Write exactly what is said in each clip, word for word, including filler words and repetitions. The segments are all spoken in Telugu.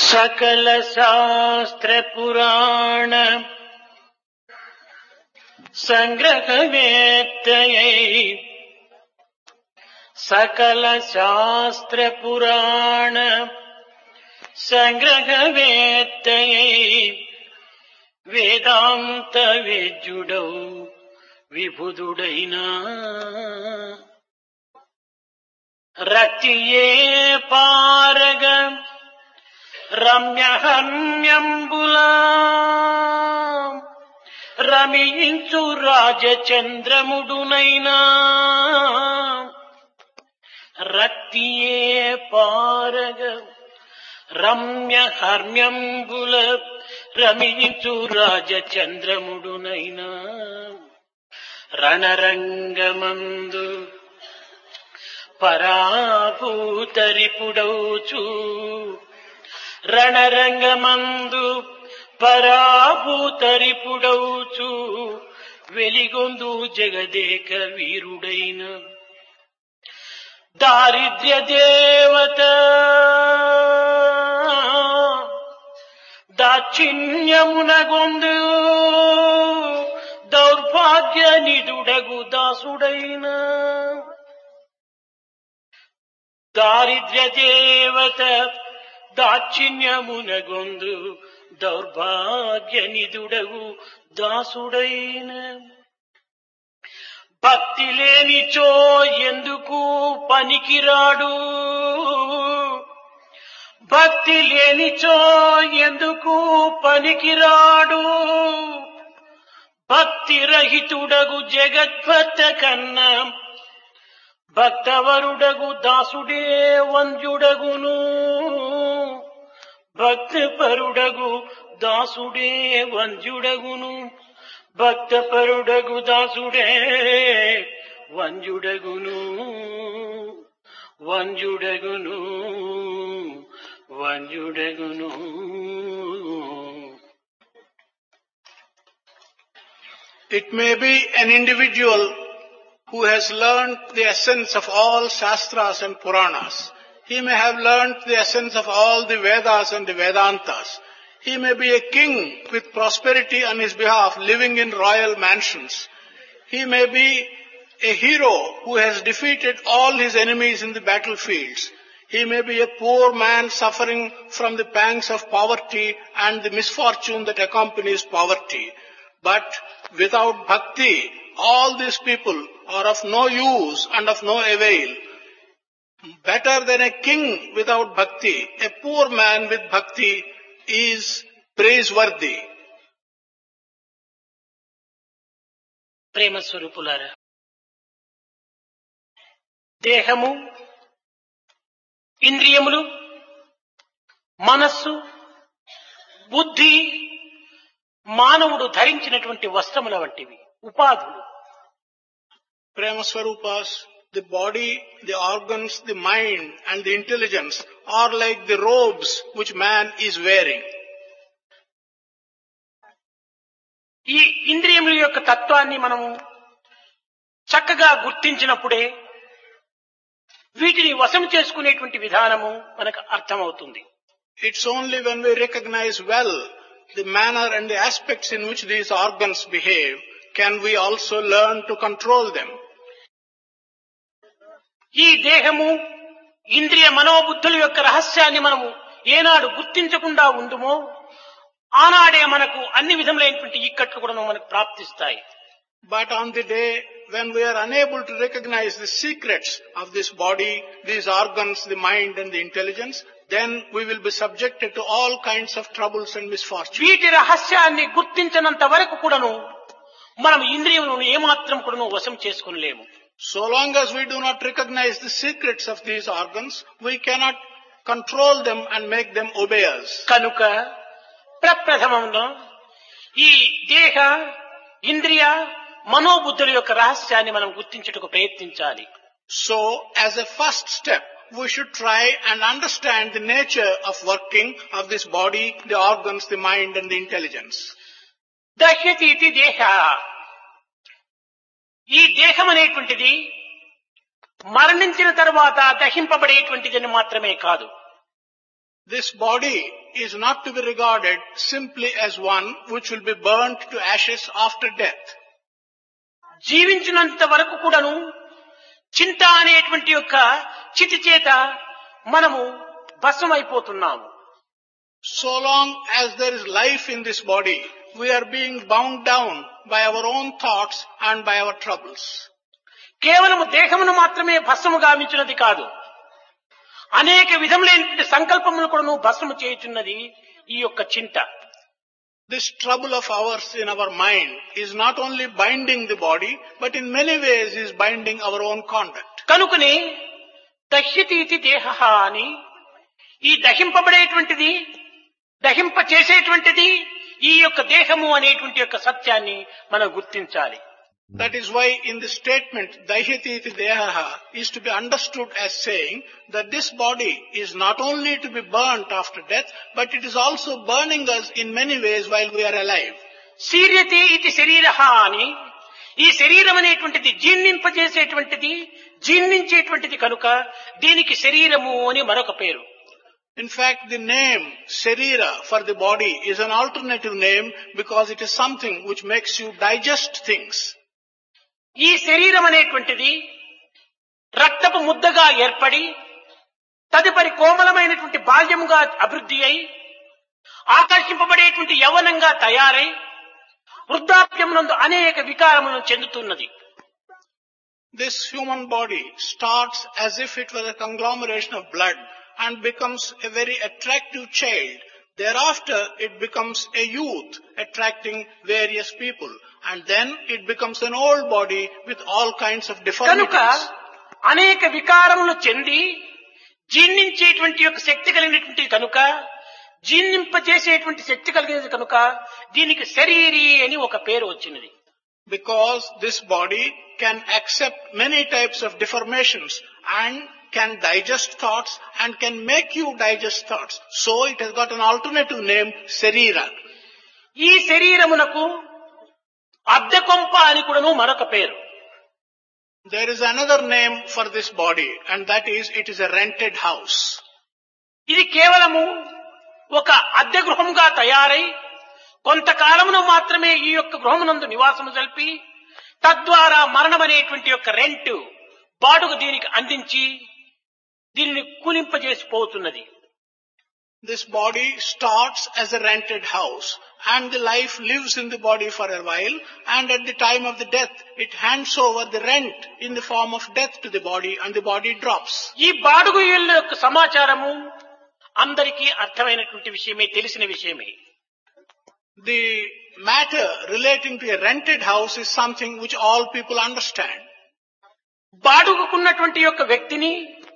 సకల శాస్త్ర పురాణ సంగ్రహవేత్తయై సకల శాస్త్ర పురాణ సంగ్రహవేత్తయై వేదాంత వేద్యుడౌ విభుదుడైనా రతియే పారగ రమ్యహన్యంబులా రమించు రాజచంద్రముడునైనా రతియే పారగ రమ్యహర్మ్యంబుల రమించు రాజచంద్రముడునైనా రణరంగమందు పరాభూతరిపుడౌచు రణరంగమందు పరాభూతరిపుడౌచు వెలిగొందు జగదేక వీరుడైన దారిద్ర్య దేవత దాక్షిణ్యమునగొందు దౌర్భాగ్య నిదుడగు దాసుడైన దారిద్ర్య దేవత దాక్షిణ్యమునగొందు దౌర్భాగ్య నిదుడగు దాసుడైన భక్తి లేనిచో ఎందుకు పనికిరాడు భక్తి లేనిచో ఎందుకు పనికిరాడు భక్తి రహితుడగు జగద్భక్త కన్నా భక్తవరుడగు దాసుడే వంద్యుడగును భక్తపరుడగు దాసుడే వంద్యుడగును భక్తపరుడగు దాసుడే వంద్యుడగును వంద్యుడగును వంద్యుడగును. It may be an individual who has learnt the essence of all Shastras and Puranas. He may have learnt the essence of all the Vedas and the Vedantas. He may be a king with prosperity on his behalf, living in royal mansions. He may be a hero who has defeated all his enemies in the battlefields. He may be a poor man suffering from the pangs of poverty and the misfortune that accompanies poverty. But without bhakti, all these people are of no use and of no avail. Better than a king without bhakti, a poor man with bhakti is praiseworthy. ప్రేమ స్వరూపులారా, దేహము, ఇంద్రియములు, మనస్సు, బుద్ధి మానవుడు ధరించినటువంటి వస్త్రముల వంటివి, ఉపాధులు. Prema Swarupas, the body, the organs, the mind and the intelligence are like the robes which man is wearing. ఈ ఇంద్రియముల యొక్క తత్వాన్ని మనము చక్కగా గుర్తించినప్పుడే వీటిని వశం చేసుకునేటువంటి విధానము మనకు అర్థమవుతుంది. It's only when we recognize well the manner and the aspects in which these organs behave can we also learn to control them. ఈ దేహము, ఇంద్రియ మనోబుద్ధుల యొక్క రహస్యాన్ని మనము ఏనాడు గుర్తించకుండా ఉందుమో ఆనాడే మనకు అన్ని విధములైనటువంటి ఇక్కట్లు కూడా మనకు ప్రాప్తిస్తాయి. But on the day when we are unable to recognize the secrets of this body, these organs, the mind and the intelligence, then we will be subjected to all kinds of troubles and misfortunes. వీటి రహస్యాన్ని గుర్తించనంత వరకు కూడాను మనం ఇంద్రియములను ఏమాత్రం కూడాను వశం చేసుకోలేము. So long as we do not recognize the secrets of these organs, we cannot control them and make them obey us. కనుక ప్రప్రథమంలో ఈ దేహ, ఇంద్రియ, మనోబుద్ధుల యొక్క రహస్యాన్ని మనం గుర్తించుటకు ప్రయత్నించాలి. So as a first step, we should try and understand the nature of working of this body, the organs, the mind and the intelligence. దహ్యతి ఇతి దేహ, ఈ దేహం అనేటువంటిది మరణించిన తర్వాత దహింపబడేటువంటిదని మాత్రమే కాదు, This body is not to be regarded simply as one which will be burnt to ashes after death. జీవించినంత వరకు కూడాను చింత అనేటువంటి యొక్క చితి చేత మనము భస్మమైపోతున్నాము. So long as there is life in this body, we are being bound down by our own thoughts and by our troubles. కేవలము దేహమును మాత్రమే భస్మము గావించినది కాదు, అనేక విధములైనటువంటి సంకల్పములు కూడాను భస్మము చేయుచున్నది ఈ యొక్క చింత. This trouble of ours in our mind is not only binding the body, but in many ways is binding our own conduct. కనుకనే దహ్యతీతి దేహః అని, ఈ దహింపబడేటువంటిది, దహింప చేసేటువంటిది ఈ యొక్క దేహము అనేటువంటి యొక్క సత్యాన్ని మనం గుర్తించాలి. That is why in the statement Dahyati iti dehaha is to be understood as saying that this body is not only to be burnt after death, but it is also burning us in many ways while we are alive. శీర్యతే ఇది శరీరః అని, ఈ శరీరం అనేటువంటిది జీర్ణింపజేసేటువంటిది, జీర్ణించేటువంటిది కనుక దీనికి శరీరము అని మరొక పేరు. In fact, the name Sharira for the body is an alternative name because it is something which makes you digest things. ఈ శరీరం అనేటువంటిది రక్తపు ముద్దగా ఏర్పడి తదుపరి కోమలమైనటువంటి బాల్యముగా అభివృద్ధి అయి ఆకర్షింపబడేటువంటి యవ్వనంగా తయారై వృద్ధాప్యమునందు అనేక వికారములను చెందుతున్నది. This human body starts as if it was a conglomeration of blood and becomes a very attractive child. Thereafter, it becomes a youth attracting various people. And then it becomes an old body with all kinds of కనుక deformities. అనేక వికారములు చెంది జీర్ణించేటువంటి యొక్క శక్తి కలిగినటువంటి కనుక, జీర్ణింపజేసేటువంటి శక్తి కలిగినది కనుక దీనికి శరీరీ అని ఒక పేరు వచ్చినది. Because this body can accept many types of deformations and can digest thoughts and can make you digest thoughts. So it has got an alternative name, Sarira. ఈ శరీరమునకు అద్దె కొంప అని కూడాను మరొక పేరు. There is another name for this body, and that is, it is a rented house. ఇది కేవలము ఒక అద్దె గృహంగా తయారై కొంతకాలమును మాత్రమే ఈ యొక్క గృహమునందు నివాసము జరిపి తద్వారా మరణం అనేటువంటి యొక్క రెంట్ బాడుగ దీనికి అందించి దీనిని కూలింపజేసిపోతున్నది. This body starts as a rented house, and the life lives in the body for a while, and at the time of the death, it hands over the rent in the form of death to the body, and the body drops. ఈ బాడుగు ఇళ్ళ యొక్క సమాచారము అందరికీ అర్థమైనటువంటి విషయమే, తెలిసిన విషయమే. The matter relating to a rented house is something which all people understand. బాడుగుకున్నటువంటి యొక్క వ్యక్తిని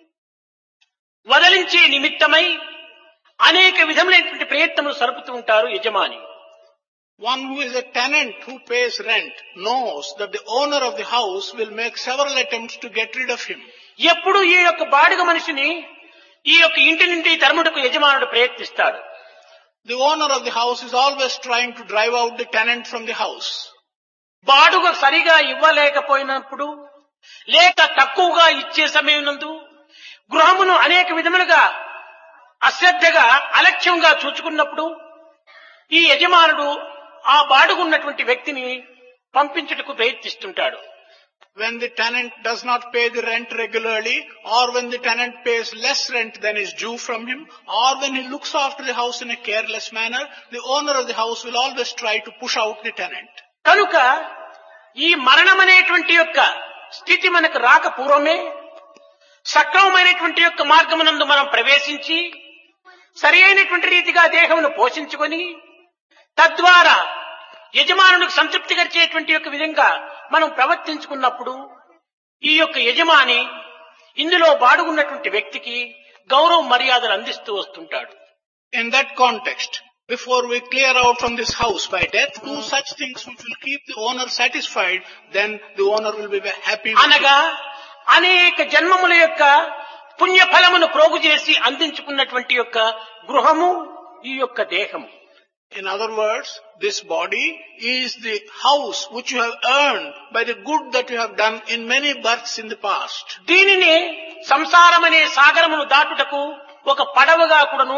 వదలించే నిమిత్తమై అనేక విధములైనటువంటి ప్రయత్నములు సరుపుతూ ఉంటారు యజమాని. One who is a tenant who pays rent knows that the owner of the house will make several attempts to get rid of him. ఎప్పుడు ఈ యొక్క బాడుగ మనిషిని ఈ యొక్క ఇంటి నుండి తరుముటకు యజమానుడు ప్రయత్నిస్తాడు. The owner of the house is always trying to drive out the tenant from the house. బాడుగ సరిగా ఇవ్వలేకపోయినప్పుడు లేక తక్కువగా ఇచ్చే సమయం నందు గృహమును అనేక విధములుగా అశ్రద్ధగా అలక్ష్యంగా చూచుకున్నప్పుడు ఈ యజమానుడు ఆ బాడుగున్నటువంటి వ్యక్తిని పంపించుటకు ప్రయత్నిస్తుంటాడు. When the tenant does not pay the rent regularly, or when the tenant pays less rent than is due from him, or when he looks after the house in a careless manner, the owner of the house will always try to push out the tenant. కనుక ఈ మరణం అనేటువంటి యొక్క స్థితి మనకు రాక పూర్వమే సక్రమమైనటువంటి యొక్క మార్గమునందు మనం ప్రవేశించి సరి అయినటువంటి రీతిగా దేహమును పోషించుకొని తద్వారా యజమానునికి సంతృప్తి కలిగేటువంటి యొక్క విధంగా మనం ప్రవర్తించుకున్నప్పుడు ఈ యొక్క యజమాని ఇందులో బాడుగున్నటువంటి వ్యక్తికి గౌరవ మర్యాదలు అందిస్తూ వస్తుంటాడు. In that context, before we clear out from this house by death, do such things which will keep the owner satisfied, then the owner will be happy with అనగా అనేక జన్మముల యొక్క పుణ్యఫలమును ప్రోగు చేసి అందించుకున్నటువంటి యొక్క గృహము ఈ యొక్క దేహము. In other words, this body is the house which you have earned by the good that you have done in many births in the past. దీనిని సంసారమనే సాగరమును దాటుటకు ఒక పడవగా కూడాను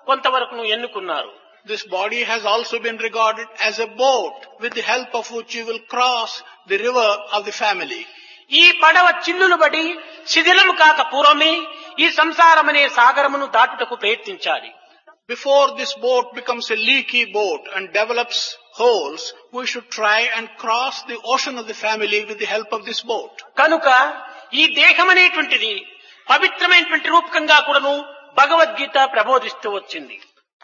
కొంతవరకు ఎన్నుకున్నారు. This body has also been regarded as a boat with the help of which you will cross the river of the family. ఈ పడవ చిల్లులు పడి శిథిలము కాక పూర్వమే ఈ సంసారమనే సాగరమును దాటుటకు ప్రయత్నించాలి. Before this boat becomes a leaky boat and develops holes, we should try and cross the ocean of the family with the help of this boat. కనుక ఈ దేహం అనేటువంటిది పవిత్రమైనటువంటి రూపకంగా కూడాను భగవద్గీత ప్రబోధిస్తూ వచ్చింది.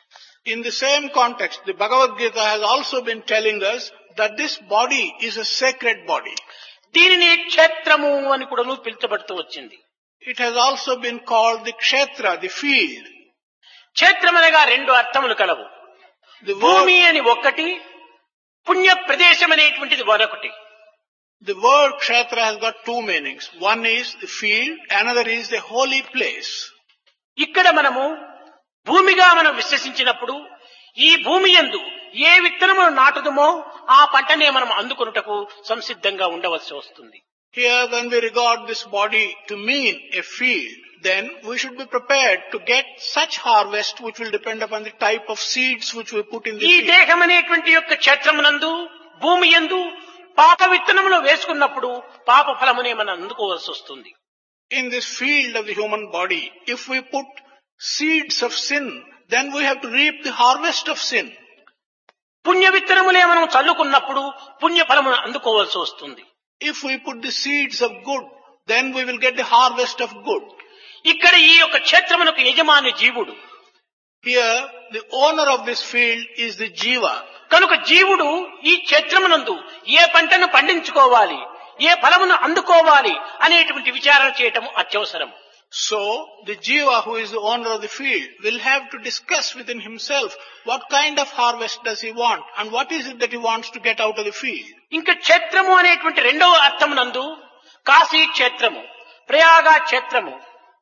In the same context, the Bhagavad Gita has also been telling us that this body is a sacred body. దీనిని క్షేత్రము అని కూడాను పిలుచబడుతూ వచ్చింది. It has also been called the kshetra, the field. క్షేత్రమనగా రెండు అర్థములు కలవు. The భూమి word, అని ఒక్కటి, పుణ్య ప్రదేశం అనేటువంటిది మరొకటి. the word kshetra has got two meanings. One is the field, another is the holy place. ఇక్కడ మనము భూమిగా మనం విశ్వసించినప్పుడు ఈ భూమి యందు ఏ విత్తనమును నాటుదుమో ఆ పంటనే మనం అందుకొనుటకు సంసిద్ధంగా ఉండవలసి వస్తుంది. Here, when we regard this body to mean a field, then we should be prepared to get such harvest which will depend upon the type of seeds which we put in the ఈ field. దేహం అనేటువంటి యొక్క క్షేత్రమునందు భూమి యందు పాప విత్తనములు వేసుకున్నప్పుడు పాప ఫలమునే మనం అందుకోవాల్సి వస్తుంది. In this field of the human body, if we put seeds of sin, then we have to reap the harvest of sin. పుణ్య విత్తనములే మనం చల్లుకున్నప్పుడు పుణ్య ఫలమును అందుకోవాల్సి వస్తుంది. If we put the seeds of good, then we will get the harvest of good. ఇక్కడ ఈ యొక్క క్షేత్రమునకు యజమాని జీవుడు. Here, the owner of this field is the jiva. కనుక జీవుడు ఈ క్షేత్రమునందు ఏ పంటను పండించుకోవాలి, ఏ ఫలమును అందుకోవాలి అనేటువంటి విచారణ చేయటం అత్యవసరం. So, the jiva who is the owner of the field will have to discuss within himself what kind of harvest does he want and what is it that he wants to get out of the field. ఇంకా క్షేత్రము అనేటువంటి రెండవ అర్థమునందు కాశీ క్షేత్రము, ప్రయాగ క్షేత్రము,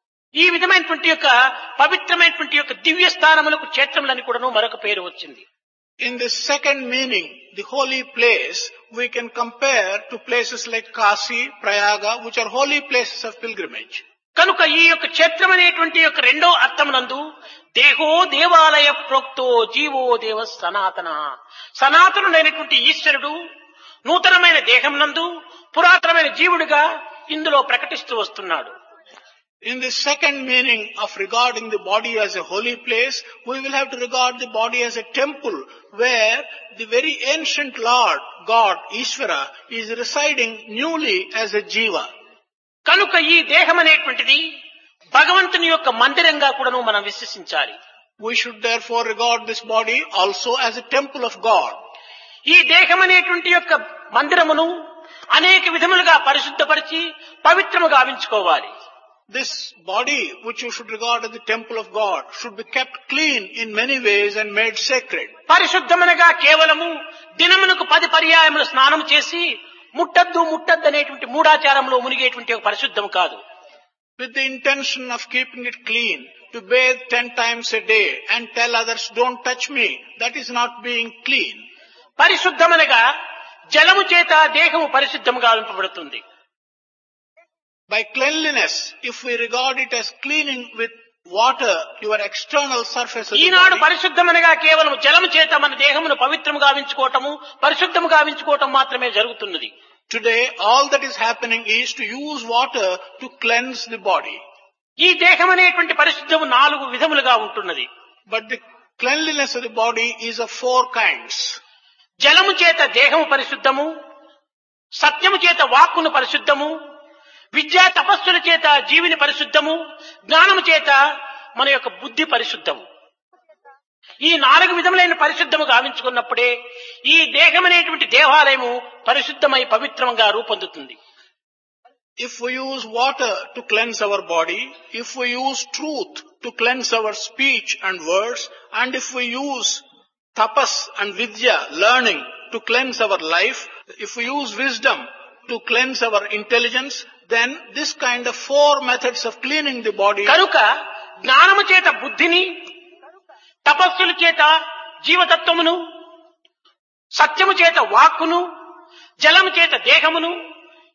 ఈ విధమైనటువంటి యొక్క పవిత్రమైనటువంటి యొక్క దివ్య స్థానములకు క్షేత్రములని కూడాను మరొక పేరు వచ్చింది. In the second meaning, the holy place, we can compare to places like Kasi, Prayaga, which are holy places of pilgrimage. కనుక ఈ యొక్క క్షేత్రం అనేటువంటి యొక్క రెండో అర్థమునందు దేహో దేవాలయ ప్రోక్తో జీవో దేవ సనాతన, సనాతనుడైనటువంటి ఈశ్వరుడు నూతనమైన దేహమునందు పురాతనమైన జీవుడిగా ఇందులో ప్రకటిస్తూ వస్తున్నాడు. In the second meaning of regarding the body as a holy place, we will have to regard the body as a temple where the very ancient Lord, God, Ishvara, is residing newly as a jiva. కనుక ఈ దేహం అనేటువంటిది భగవంతుని యొక్క మందిరంగా కూడాను మనం విశ్వసించాలి. We should therefore regard this body also as a temple of God. ఈ దేహం అనేటువంటి యొక్క మందిరమును అనేక విధములుగా పరిశుద్ధపరిచి పవిత్రము గావించుకోవాలి. This body, which you should regard as the temple of God, should be kept clean in many ways and made sacred. పరిశుద్ధమనగా కేవలము దినమునకు పది పర్యాయములు స్నానం చేసి ముట్టద్దు ముట్టద్దు అనేటువంటి మూఢాచారంలో మునిగేటువంటి ఒక పరిశుద్ధం కాదు. With the intention of keeping it clean, to bathe ten times a day and tell others, don't touch me, that is not being clean. పరిశుద్ధమనగా జలము చేత దేహము పరిశుద్ధముగా గావింపబడుతుంది. By cleanliness, if we regard it as cleaning with water, your external surface of the Eenadu body, పరిశుద్ధమనగా కేవలం జలము చేత మన దేహమును పవిత్రము గావించుకోవటము, పరిశుద్ధము గావించుకోవటం మాత్రమే జరుగుతున్నది. today all that is happening is to use water to cleanse the body. ఈ దేహం అనేటువంటి పరిశుద్ధము నాలుగు విధములుగా ఉంటున్నది. But the cleanliness of the body is of four kinds. జలము చేత దేహము పరిశుద్ధము, సత్యము చేత వాక్కును పరిశుద్ధము, విద్యా తపస్సుల చేత జీవిని పరిశుద్ధము, జ్ఞానము చేత మన యొక్క బుద్ధి పరిశుద్ధము. ఈ నాలుగు విధములైన పరిశుద్ధము గావించుకున్నప్పుడే ఈ దేహం అనేటువంటి దేవాలయము పరిశుద్ధమై పవిత్రంగా రూపొందుతుంది. If we use water to cleanse our body, if we use truth to cleanse our speech and words, and if we use tapas and vidya, learning, to cleanse our life, if we use wisdom to cleanse our intelligence, then this kind of four methods of cleaning the body. కనుక జ్ఞానము చేత బుద్ధిని, తపస్సుల చేత జీవతత్వమును, సత్యము చేత వాక్కును, జలము చేత దేహమును,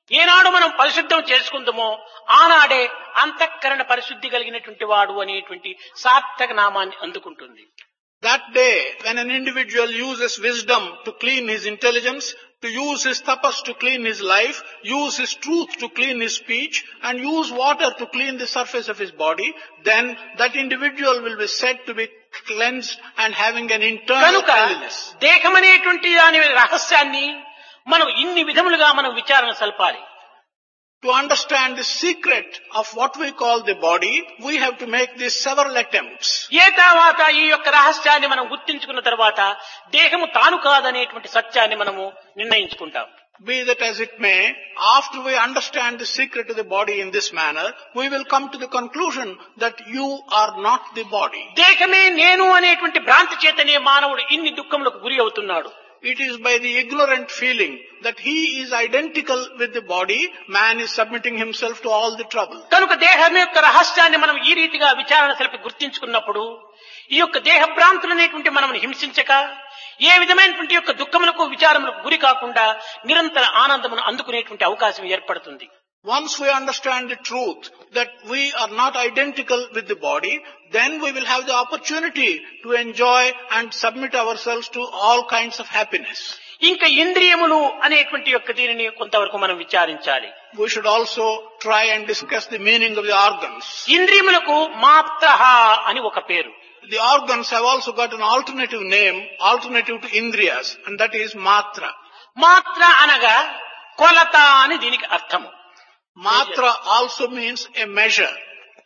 ఏనాడు మనం పరిశుద్ధం చేసుకుందామో ఆనాడే అంతఃకరణ పరిశుద్ధి కలిగినటువంటి వాడు అనేటువంటి సార్థక నామాన్ని అందుకుంటుంది. That day, when an individual uses wisdom to clean his intelligence, to use his tapas to clean his life, use his truth to clean his speech, and use water to clean the surface of his body, then that individual will be said to be cleansed and having an internal కనుక cleanliness. దేహమనేటువంటి దాని రహస్యాన్ని మనం ఇన్ని విధములుగా మనం విచారణ సల్పాలి. To understand the secret of what we call the body, we have to make these several attempts. ఏ తర్వాత ఈ యొక్క రహస్యాన్ని మనం గుర్తించుకున్న తర్వాత దేహము తాను కాదనేటువంటి సత్యాన్ని మనము నిర్ణయించుకుంటాం. Be that as it may, after we understand the secret of the body in this manner, we will come to the conclusion that you are not the body. దేహమే నేను అనేటువంటి భ్రాంతి చేతనే మానవుడు ఇన్ని దుఃఖములకు గురి అవుతున్నాడు. It is by the ignorant feeling that he is identical with the body, man is submitting himself to all the trouble. కనుక దేహం యొక్క రహస్యాన్ని మనం ఈ రీతిగా విచారణ సలిపి గుర్తించుకున్నప్పుడు ఈ యొక్క దేహ భ్రాంతులనేటువంటి మనం హింసించక ఏ విధమైనటువంటి యొక్క దుఃఖములకు విచారములకు గురి కాకుండా నిరంతర ఆనందమును అందుకునేటువంటి అవకాశం ఏర్పడుతుంది. Once we understand the truth that we are not identical with the body, then we will have the opportunity to enjoy and submit ourselves to all kinds of happiness. ఇంకా ఇంద్రియములు అనేటువంటి యొక్క దీనిని కొంతవరకు మనం విచారించాలి. We should also try and discuss the meaning of the organs. ఇంద్రియములకు మాత్రః అని ఒక పేరు. The organs have also got an alternative name, alternative to indriyas, and that is matra. మాత్ర అనగా కొలత అని దీనికి అర్థము. Matra also means a measure.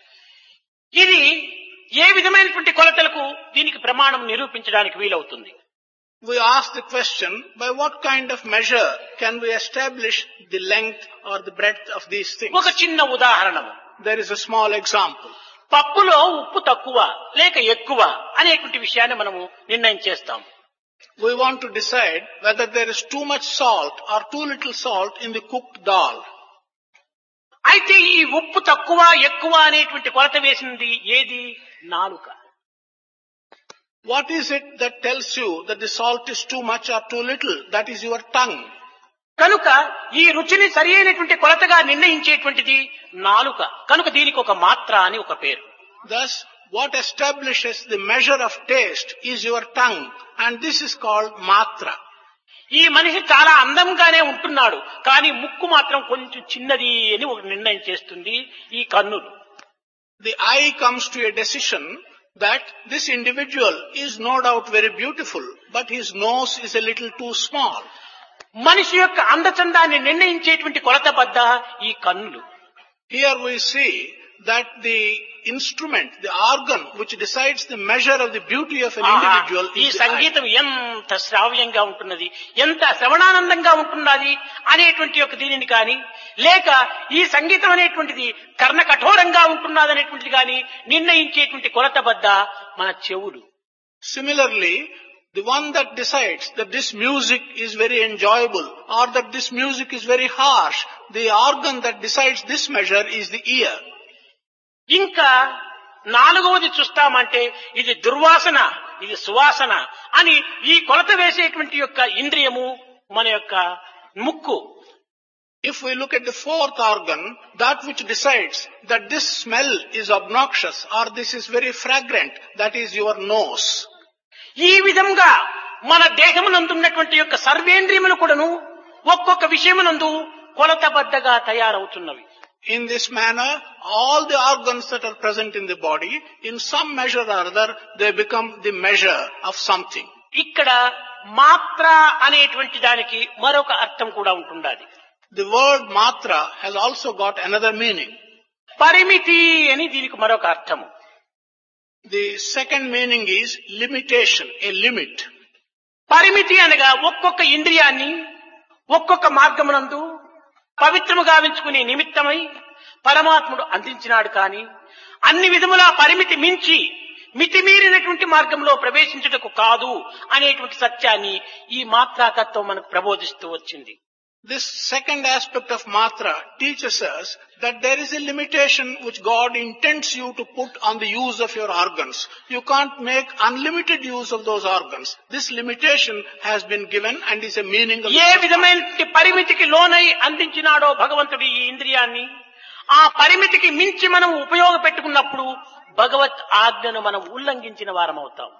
ఇది ఏ విధమైనటువంటి కొలతలకు దీనికి ప్రమాణం నిరూపించడానికి వీలవుతుంది. We ask the question, by what kind of measure can we establish the length or the breadth of these things? ఒక చిన్న ఉదాహరణము. There is a small example. పప్పులో ఉప్పు తక్కువ లేక ఎక్కువ అనేటువంటి విషయాన్ని మనము నిర్ణయం చేస్తాం. We want to decide whether there is too much salt or too little salt in the cooked dal. అయితే ఈ ఉప్పు తక్కువ ఎక్కువ అనేటువంటి కొలత వేసింది ఏది? నాలుక. What is it that tells you that the salt is too much or too little? That is your tongue. కనుక ఈ రుచిని సరి అయినటువంటి కొలతగా నిర్ణయించేటువంటిది నాలుక. కనుక దీనికి ఒక మాత్ర అని ఒక పేరు. Thus, what establishes the measure of taste is your tongue, and this is called matra. ఈ మనిషి చాలా అందంగానే ఉంటున్నాడు, కానీ ముక్కు మాత్రం కొంచెం చిన్నది అని ఒక నిర్ణయం చేస్తుంది ఈ కన్నులు. The eye comes to a decision that this individual is no doubt very beautiful, but his nose is a little too small. మనిషి యొక్క అందచందాన్ని నిర్ణయించేటువంటి కొలత బద్ద ఈ కన్నులు. Here we see that the instrument, the organ which decides the measure of the beauty of an individual ఈ is the eye. సంగీతం ఎంత శ్రావ్యంగా ఉంటున్నది, ఎంత శ్రవణానందంగా ఉంటున్నది అనేటువంటి యొక్క దీనిని కానీ, లేక ఈ సంగీతం అనేటువంటిది కర్ణ కఠోరంగా ఉంటున్నది అనేటువంటిది కానీ నిర్ణయించేటువంటి కొలత బద్ద మన చెవులు. Similarly, the one that decides that this music is very enjoyable or that this music is very harsh, the organ that decides this measure is the ear. ఇంకా నాలుగవది చూస్తామంటే ఇది దుర్వాసన, ఇది సువాసన అని ఈ కొలత వేసేటువంటి యొక్క ఇంద్రియము మన యొక్క ముక్కు. If we look at the fourth organ, that which decides that this smell is obnoxious or this is very fragrant, that is your nose. ఈ విధంగా మన దేహమునందున్నటువంటి యొక్క సర్వేంద్రియములు కూడాను ఒక్కొక్క విషయమునందు కొలతబద్ధగా తయారవుతున్నవి. In this manner, all the organs that are present in the body, in some measure or other, they become the measure of something. ఇక్కడ మాత్ర అనేటువంటి దానికి మరొక అర్థం కూడా ఉంటుండాలి. The word matra has also got another meaning. పరిమితి అని దీనికి మరొక అర్థము. The second meaning is limitation, a limit. పరిమితి అనగా ఒక్కొక్క ఇంద్రియాన్ని ఒక్కొక్క మార్గమునందు పవిత్రము గావించుకునే నిమిత్తమై పరమాత్ముడు అందించినాడు. కానీ అన్ని విధముల పరిమితి మించి మితిమీరినటువంటి మార్గంలో ప్రవేశించుటకు కాదు అనేటువంటి సత్యాన్ని ఈ మాత్రాతత్వం మనకు ప్రబోధిస్తూ వచ్చింది. This second aspect of matra teaches us that there is a limitation which God intends you to put on the use of your organs. You can't make unlimited use of those organs. This limitation has been given and is a meaning of A the విధమైన పరిమితికి లోనై అందించినాడో భగవంతుడు ఈ ఇంద్రియాన్ని, ఆ పరిమితికి మించి మనం ఉపయోగపెట్టుకున్నప్పుడు భగవత్ ఆజ్ఞను మనం ఉల్లంఘించిన వారమవుతాం.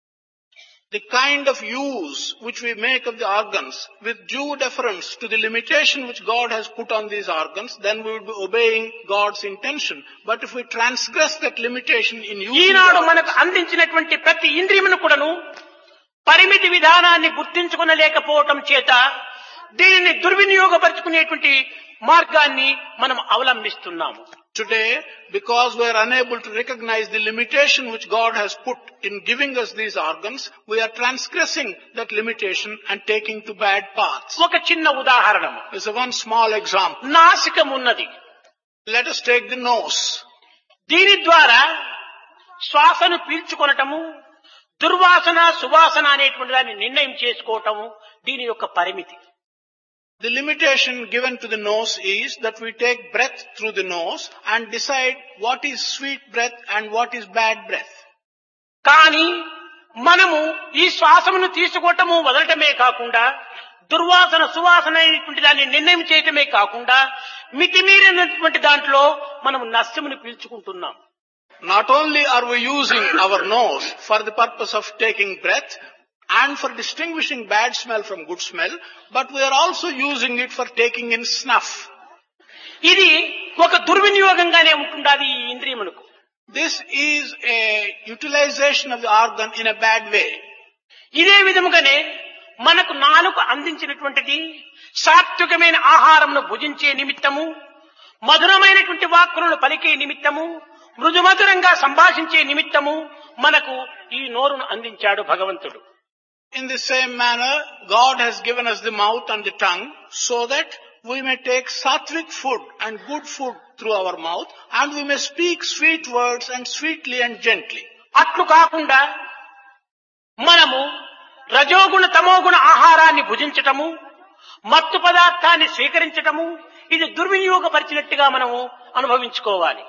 The kind of use which we make of the organs with due deference to the limitation which God has put on these organs, then we will be obeying God's intention. But if we transgress that limitation in using Eenadu the మనకు అందించినటువంటి ప్రతి ఇంద్రియమును కూడాను పరిమితి విధానాన్ని గుర్తించుకునలేకపోవటం చేత దీనిని దుర్వినియోగపరుచుకునేటువంటి మార్గాన్ని మనం అవలంబిస్తున్నాము. Today, because we are unable to recognize the limitation which God has put in giving us these organs, we are transgressing that limitation and taking to bad paths. ఒక చిన్న ఉదాహరణము, This is one small example. నాసికం ఉన్నది. Let us take the nose. దీని ద్వారా శ్వాసను పీల్చుకొనటము, దుర్వాసన సువాసన అనేటువంటి దాన్ని నిర్ణయం చేసుకోవటము దీని యొక్క పరిమితి. The limitation given to the nose is that we take breath through the nose and decide what is sweet breath and what is bad breath. కానీ మనము ఈ శ్వాసమును తీసుకోవటము వదలటమే కాకుండా దుర్వాసన సువాసన అనేటువంటి దాన్ని నిర్ణయం చేయటమే కాకుండా మితిమీరినటువంటి దాంట్లో మనం నస్యమును పీల్చుకుంటున్నాం. Not only are we using our nose for the purpose of taking breath and for distinguishing bad smell from good smell, but we are also using it for taking in snuff. ఇది ఒక దుర్వినియోగంగానే ఉంటుండాలి ఈ ఇంద్రియములకు. This is a utilization of the organ in a bad way. ఇదే విధముగానే మనకు నాలుక అందించినటువంటిది సాత్వికమైన ఆహారమును భుజించే నిమిత్తము, మధురమైనటువంటి వాక్కులను పలికే నిమిత్తము, మృదుమధురంగా సంభాషించే నిమిత్తము మనకు ఈ నోరును అందించాడు భగవంతుడు. In the same manner, God has given us the mouth and the tongue so that we may take sattvic food and good food through our mouth, and we may speak sweet words and sweetly and gently. అట్లు కాకుండా మనము రజోగుణ తమోగుణ ఆహారాన్ని భుజించటము, మత్తు పదార్థాన్ని స్వీకరించటము ఇది దుర్వినియోగపరిచినట్టుగా మనము అనుభవించుకోవాలి.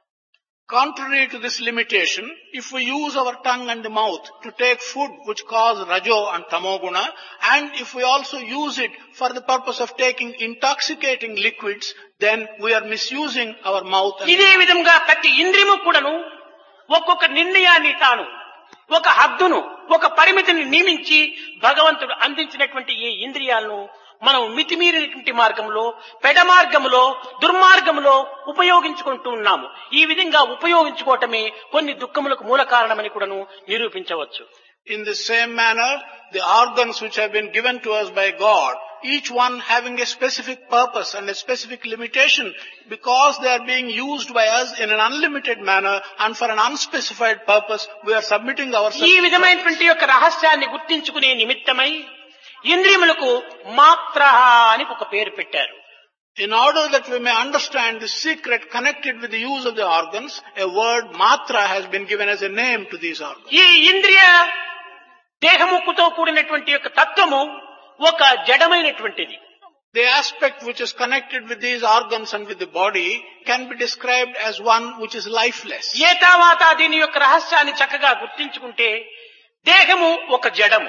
Contrary to this limitation, if we use our tongue and the mouth to take food which cause rajo and tamoguna, and if we also use it for the purpose of taking intoxicating liquids, then we are misusing our mouth and ఇదే విధంగా ప్రతి ఇంద్రియము కూడాను ఒక్కొక్క నిర్ణయాన్ని తాను ఒక హద్దును ఒక పరిమితిని నియమించి భగవంతుడు అందించినటువంటి ఈ ఇంద్రియాలను మనం మితిమీరినటువంటి మార్గంలో పెడ మార్గంలో దుర్మార్గంలో ఉపయోగించుకుంటూ ఉన్నాము. ఈ విధంగా ఉపయోగించుకోవటమే కొన్ని దుఃఖములకు మూల కారణమని కూడాను నిరూపించవచ్చు. In the same manner, the organs which have been given to us by God, each one having a specific purpose and a specific limitation, because they are being used by us in an unlimited manner and for an unspecified purpose, we are submitting ourselves. ఈ విధమైనటువంటి యొక్క రహస్యాన్ని గుర్తించుకునే నిమిత్తమై ఇంద్రియములకు మాత్ర అని ఒక పేరు పెట్టారు. In order that we may understand the secret connected with the use of the organs, a word matra has been given as a name to these organs. ఈ ఇంద్రియ దేహముక్కుతో కూడినటువంటి యొక్క తత్వము ఒక జడమైనటువంటిది. The aspect which is connected with these organs and with the body can be described as one which is lifeless. ఏ తర్వాత దీని యొక్క రహస్యాన్ని చక్కగా గుర్తించుకుంటే దేహము ఒక జడము.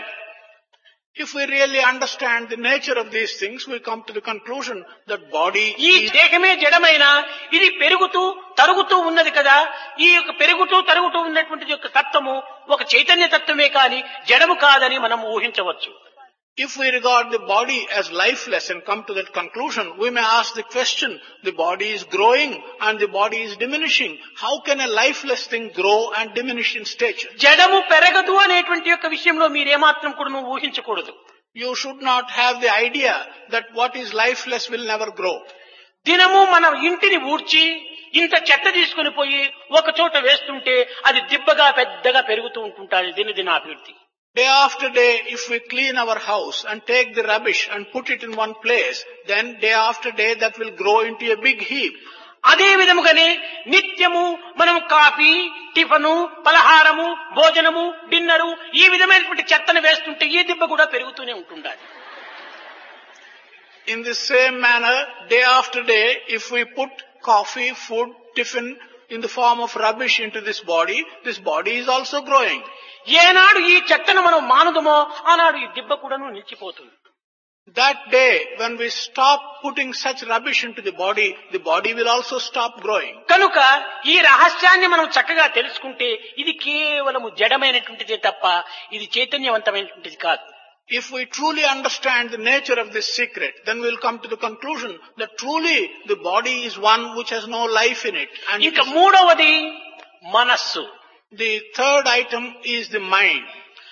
If we really understand the nature of these things, we come to the conclusion that body ఈ is... దేహమే జడమైనా ఇది పెరుగుతూ తరుగుతూ ఉన్నది కదా. ఈ యొక్క పెరుగుతూ తరుగుతూ ఉన్నటువంటి యొక్క తత్వము ఒక చైతన్య తత్వమే కాని జడము కాదని మనం ఊహించవచ్చు. If we regard the body as lifeless and come to that conclusion, we may ask the question, the body is growing and the body is diminishing. How can a lifeless thing grow and diminish in stature? జడము పెరగదు అనేటువంటి యొక్క విషయంలో మీరేమాత్రం కూడా నువ్వు ఊహించకూడదు. You should not have the idea that what is lifeless will never grow. దినము మనం ఇంటిని ఊడ్చి ఇంత చెత్త తీసుకుని పోయి ఒక చోట వేస్తుంటే అది దిబ్బగా పెద్దగా పెరుగుతూ ఉంటుంటాది దినదినాభివృద్ధి. Day after day, if we clean our house and take the rubbish and put it in one place, then day after day that will grow into a big heap. అదే విధముగానే నిత్యము మనం కాఫీ, టిఫను, పలహారము, భోజనము, డిన్నరు ఈ విధమైనటువంటి చెత్తను వేస్తుంటే ఈ దిబ్బ కూడా పెరుగుతూనే ఉంటుండాలి. In the same manner, day after day, if we put coffee, food, tiffin in the form of rubbish into this body, this body is also growing. ఏనాడు ఈ చెత్తను మనం మానుదమో ఆనాడు ఈ దిబ్బ కూడాను నిలిచిపోతుంది. That day, when we stop putting such rubbish into the body, the body will also stop growing. కనుక ఈ రహస్యాన్ని మనం చక్కగా తెలుసుకుంటే ఇది కేవలము జడమైనటువంటిదే తప్ప ఇది చైతన్యవంతమైనటువంటిది కాదు. If we truly understand the nature of this secret, then we will come to the conclusion that truly the body is one which has no life in it. And ఇంకా మూడవది మనస్సు. the third item is the mind.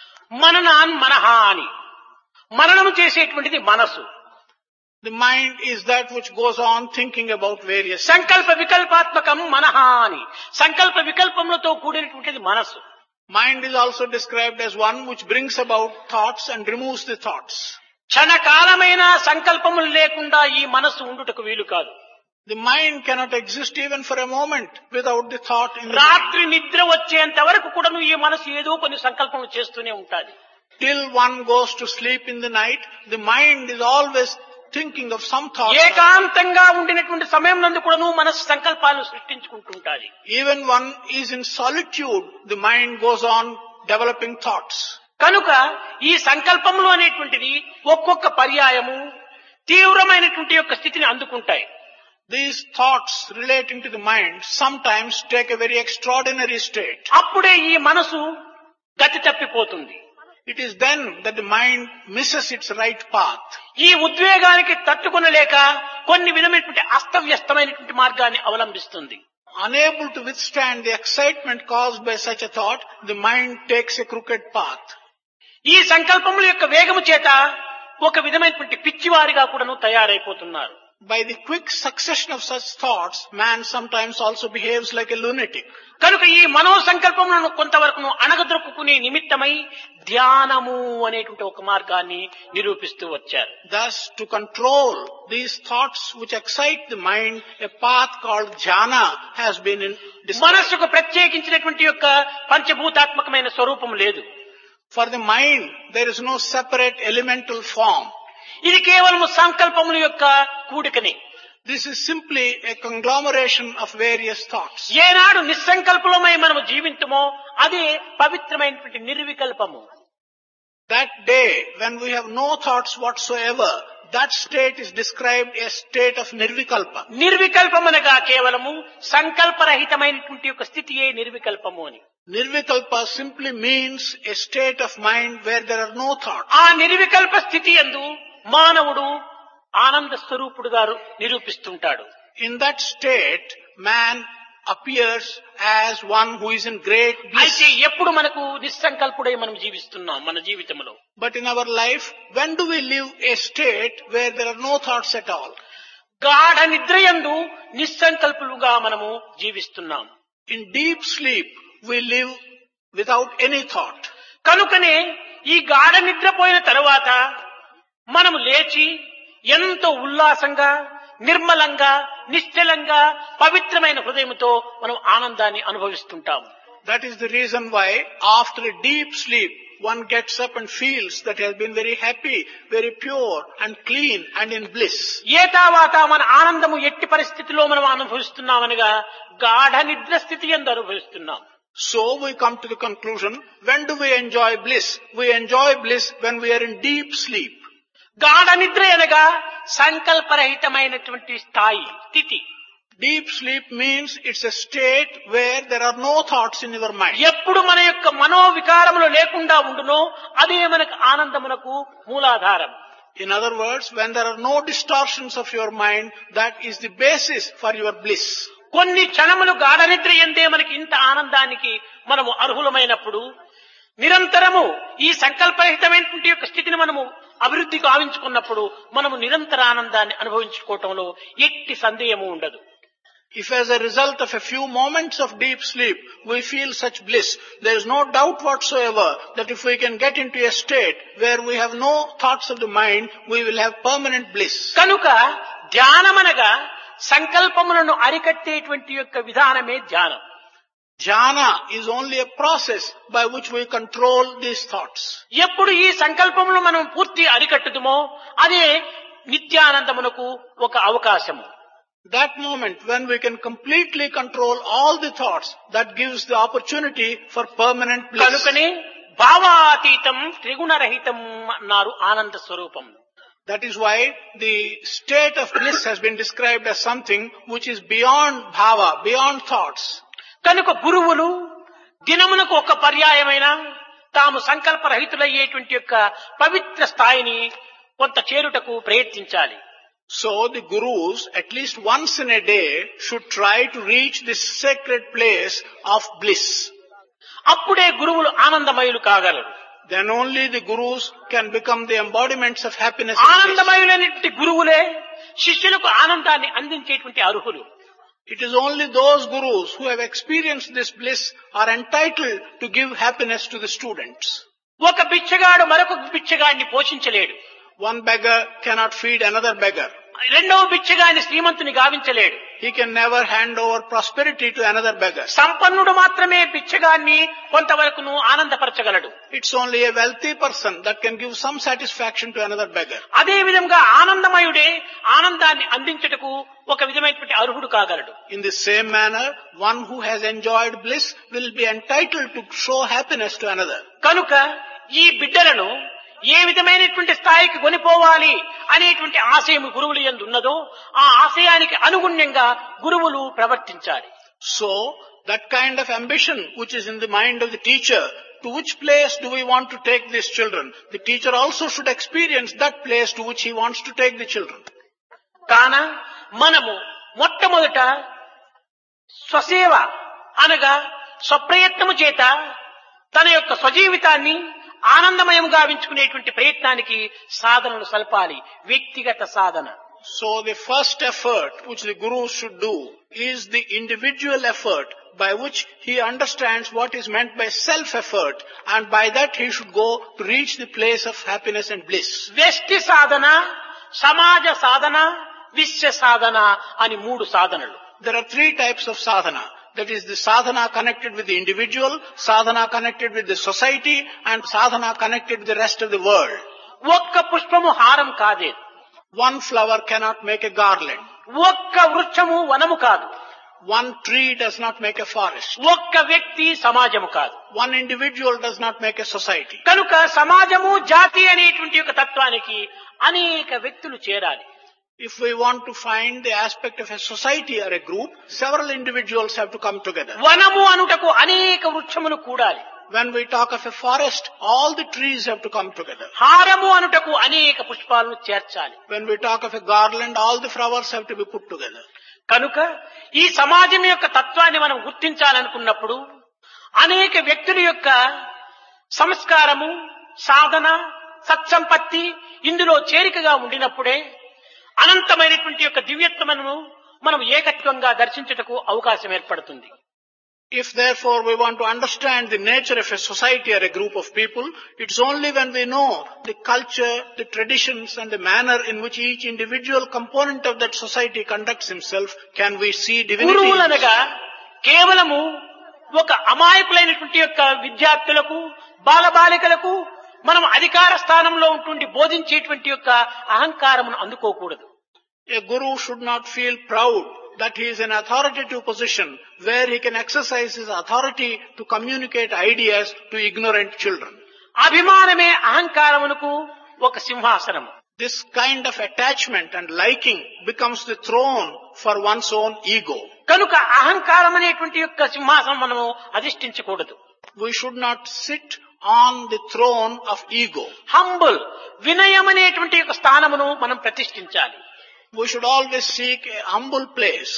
మననాన్ మనహ అని మననము చేసేటువంటిది మనసు. The mind is that which goes on thinking about various things. సంకల్ప వికల్పాత్మకం మనహ అని సంకల్ప వికల్పములతో కూడినటువంటిది మనసు. Mind is also described as one which brings about thoughts and removes the thoughts. క్షణకాలమైన సంకల్పములు లేకుండా ఈ మనస్సు ఉండుటకు వీలు కాదు. The mind cannot exist even for a moment without the thought in the mind. రాత్రి నిద్ర వచ్చేంత వరకు కూడా ఈ మనసు ఏదో కొన్ని సంకల్పములు చేస్తూనే ఉంటాది. Till one goes to sleep in the night, the mind is always thinking of some thought. ఏకాంతంగా ఉండినటువంటి సమయం నందు కూడా మనసు సంకల్పాలను సృష్టించుకుంటుంటాది. Even one is in solitude, the mind goes on developing thoughts. కనుక ఈ సంకల్పములు అనేటువంటిది ఒక్కొక్క పర్యాయము తీవ్రమైనటువంటి యొక్క స్థితిని అందుకుంటాయి. These thoughts relating to the mind sometimes take a very extraordinary state. అప్పుడే ఈ మనసు గతి తప్పిపోతుంది. It is then that the mind misses its right path. ఈ ఉద్వేగానికి తట్టుకొనలేక కొన్ని విధమైనటువంటి అస్తవ్యస్తమైనటువంటి మార్గాన్ని అవలంబిస్తుంది. Unable to withstand the excitement caused by such a thought, the mind takes a crooked path. ఈ సంకల్పముల యొక్క వేగము చేత ఒక విధమైనటువంటి పిచ్చివారిగా కూడాను తయారైపోతున్నారు. By the quick succession of such thoughts, man sometimes also behaves like a lunatic. కనుక ఈ మనో సంకల్పములను కొంతవరకు అణగదొక్కుకునే నిమిత్తమై ధ్యానము అనేటువంటి ఒక మార్గాన్ని నిరూపిస్తూ వచ్చారు. Thus, to control these thoughts which excite the mind, a path called jhana has been in described. మనస్సుకు ప్రత్యేకించినటువంటి యొక్క పంచభూతాత్మకమైన స్వరూపం లేదు. For the mind, there is no separate elemental form. ఇది కేవలం సంకల్పముల యొక్క కూడికనే. This is simply a conglomeration of various thoughts. ఏనాడు నిస్సంకల్పమై మనము జీవింతుమో అదే పవిత్రమైనటువంటి నిర్వికల్పము. That day, when we have no thoughts whatsoever, that state is described as state of nirvikalpa. నిర్వికల్పమనగా కేవలము సంకల్పరహితమైనటువంటి యొక్క స్థితియే నిర్వికల్పము అని. Nirvikalpa simply means a state of mind where there are no thoughts. ఆ నిర్వికల్ప స్థితి యందు మానవుడు ఆనంద స్వరూపుడుగా నిరూపిస్తుంటాడు. In that state, man appears as one who is in great bliss. అయితే ఎప్పుడు మనకు నిస్సంకల్పుడై మనం జీవిస్తున్నాం మన జీవితంలో. But in our life, when do we live a state where there are no thoughts at all? గాఢ నిద్రయందు నిస్సంకల్పులుగా మనము జీవిస్తున్నాం. In deep sleep, we live without any thought. కనుకనే ఈ గాఢ నిద్రపోయిన తరువాత మనము లేచి ఎంతో ఉల్లాసంగా నిర్మలంగా నిశ్చలంగా పవిత్రమైన హృదయంతో మనం ఆనందాన్ని అనుభవిస్తుంటాం. That is the reason why after a deep sleep one gets up and feels that he has been very happy, very pure and clean and in bliss. ఏతావాత మన ఆనందము ఎట్టి పరిస్థితిలో మనం అనుభవిస్తున్నామనగా గాఢ నిద్ర స్థితి యందు అనుభవిస్తున్నాం. So we come to the conclusion, when do we enjoy bliss? We enjoy bliss when we are in deep sleep. గాఢ నిద్ర అనగా సంకల్పరహితమైనటువంటి స్థాయి స్థితి. Deep sleep means it's a state where there are no thoughts in your mind. ఎప్పుడు మన యొక్క మనోవికారములు లేకుండా ఉండునో అదే మనకు ఆనందమునకు మూలాధారం. In other words, when there are no distortions of your mind, that is the basis for your bliss. కొన్ని క్షణములు గాఢ నిద్ర ఎందే మనకి ఇంత ఆనందానికి మనము అర్హులమైనప్పుడు నిరంతరము ఈ సంకల్పరహితమైనటువంటి యొక్క స్థితిని మనము అభివృద్ధి గావించుకున్నప్పుడు మనము నిరంతర ఆనందాన్ని అనుభవించుకోవటంలో ఎట్టి సందేహము ఉండదు. If as a result of a few moments of deep sleep we feel such bliss, there is no doubt whatsoever that if we can get into a state where we have no thoughts of the mind, we will have permanent bliss. కనుక ధ్యానమనగా సంకల్పములను అరికట్టేటువంటి యొక్క విధానమే ధ్యానం. Jhana is only a process by which we control these thoughts. ఎప్పుడు ఈ సంకల్పములను మనం పూర్తి అరికట్టుదుమో అదే నిత్యానందమునకు ఒక అవకాశము. That moment when we can completely control all the thoughts, that gives the opportunity for permanent bliss. కనుకనే భావాతీతం త్రిగుణరహితం అన్నారు ఆనంద స్వరూపం. That is why the state of bliss has been described as something which is beyond bhava, beyond thoughts. కనుక గురువులు దినమునకు ఒక పర్యాయమైన తాము సంకల్పరహితులయ్యేటువంటి యొక్క పవిత్ర స్థాయిని కొంత చేరుటకు ప్రయత్నించాలి. So the gurus at least once in a day should try to reach this sacred place of bliss. అప్పుడే గురువులు ఆనందమయులు కాగలరు. Then only the gurus can become the embodiments of happiness and bliss. ఆనందమయులైనటువంటి గురువులే శిష్యులకు ఆనందాన్ని అందించేటువంటి అర్హులు. It is only those gurus who have experienced this bliss are entitled to give happiness to the students. ఒక బిచ్చగాడు మరొక బిచ్చగాడిని పోషించలేడు. One beggar cannot feed another beggar. రెండవ బిచ్చగాడిని శ్రీమంతుని గావించలేడు. He can never hand over prosperity to another beggar. సంపన్నుడు మాత్రమే బిచ్చగాడిని కొంతవరకును ఆనందపరచగలడు. It's only a wealthy person that can give some satisfaction to another beggar. అదే విధంగా ఆనందమయుడే ఆనందాన్ని అందించుటకు ఒక విధమైనటువంటి అర్హుడు కాగలడు. In the same manner, one who has enjoyed bliss will be entitled to show happiness to another. కనుక ఈ బిడ్డలను ఏ విధమైనటువంటి స్థాయికి కొనిపోవాలి అనేటువంటి ఆశయం గురువుల యందు ఉన్నదో ఆ ఆశయానికి అనుగుణ్యంగా గురువులు ప్రవర్తించాలి. So, that kind of ambition which is in the mind of the teacher, to which place do we want to take these children? The teacher also should experience that place to which he wants to take the children. కాన మనము మొట్టమొదట స్వసేవ అనగా స్వప్రయత్నము చేత తన యొక్క స్వజీవితాన్ని ఆనందమయం గావించుకునేటువంటి ప్రయత్నానికి సాధనలు సల్పాలి. వ్యక్తిగత సాధన. So the first effort which the guru should do is the individual effort by which he understands what is meant by self-effort, and by that he should go to reach the place of happiness and bliss. వ్యష్టి సాధన, సమాజ సాధన, విశ్వ సాధన అని మూడు సాధనలు. There are three types of sadhana. That is the sadhana connected with the individual, sadhana connected with the society, and sadhana connected with the rest of the world. ఒక్క పుష్పము హారం కాదే. One flower cannot make a garland. ఒక్క వృక్షము వనము కాదు. One tree does not make a forest. ఒక్క వ్యక్తి సమాజము కాదు. One individual does not make a society. కనుక సమాజము జాతి అనేటువంటి ఒక తత్వానికి అనేక వ్యక్తులు చేరాలి. If we want to find the aspect of a society or a group, several individuals have to come together. వనము అనుటకు అనేక వృక్షములు కూడాలి. When we talk of a forest, all the trees have to come together. హారము అనుటకు అనేక పుష్పాలను చేర్చాలి. When we talk of a garland, all the flowers have to be put together. కనుక ఈ సమాజం యొక్క తత్వాన్ని మనం గుర్తించాలనుకున్నప్పుడు అనేక వ్యక్తుల యొక్క సంస్కారము, సాధన, సత్సంపత్తి ఇందులో చేరికగా ఉండినప్పుడే అనంతమైనటువంటి యొక్క దివ్యత్వమును మనం ఏకత్వంగా దర్శించుటకు అవకాశం ఏర్పడుతుంది. If therefore we want to understand the nature of a society or a group of people, it's only when we know the culture, the traditions and the manner in which each individual component of that society conducts himself can we see divinity. గురువులనగా కేవలము ఒక అమాయకులైనటువంటి యొక్క విద్యార్థులకు, బాలబాలికలకు మనం అధికార స్థానంలో ఉంటుండి బోధించేటువంటి యొక్క అహంకారమును అందుకోకూడదు. A guru should not feel proud that he is in authoritative position where he can exercise his authority to communicate ideas to ignorant children. అభిమానమే అహంకారమునకు ఒక సింహాసనం. This kind of attachment and liking becomes the throne for one's own ego. కనుక అహంకారం అనేటువంటి యొక్క సింహాసనం మనము అధిష్ఠించకూడదు. We should not sit on the throne of ego. Humble, వినయం అనేటువంటి యొక్క స్థానమును మనం ప్రతిష్ఠించాలి. We should always seek a humble place.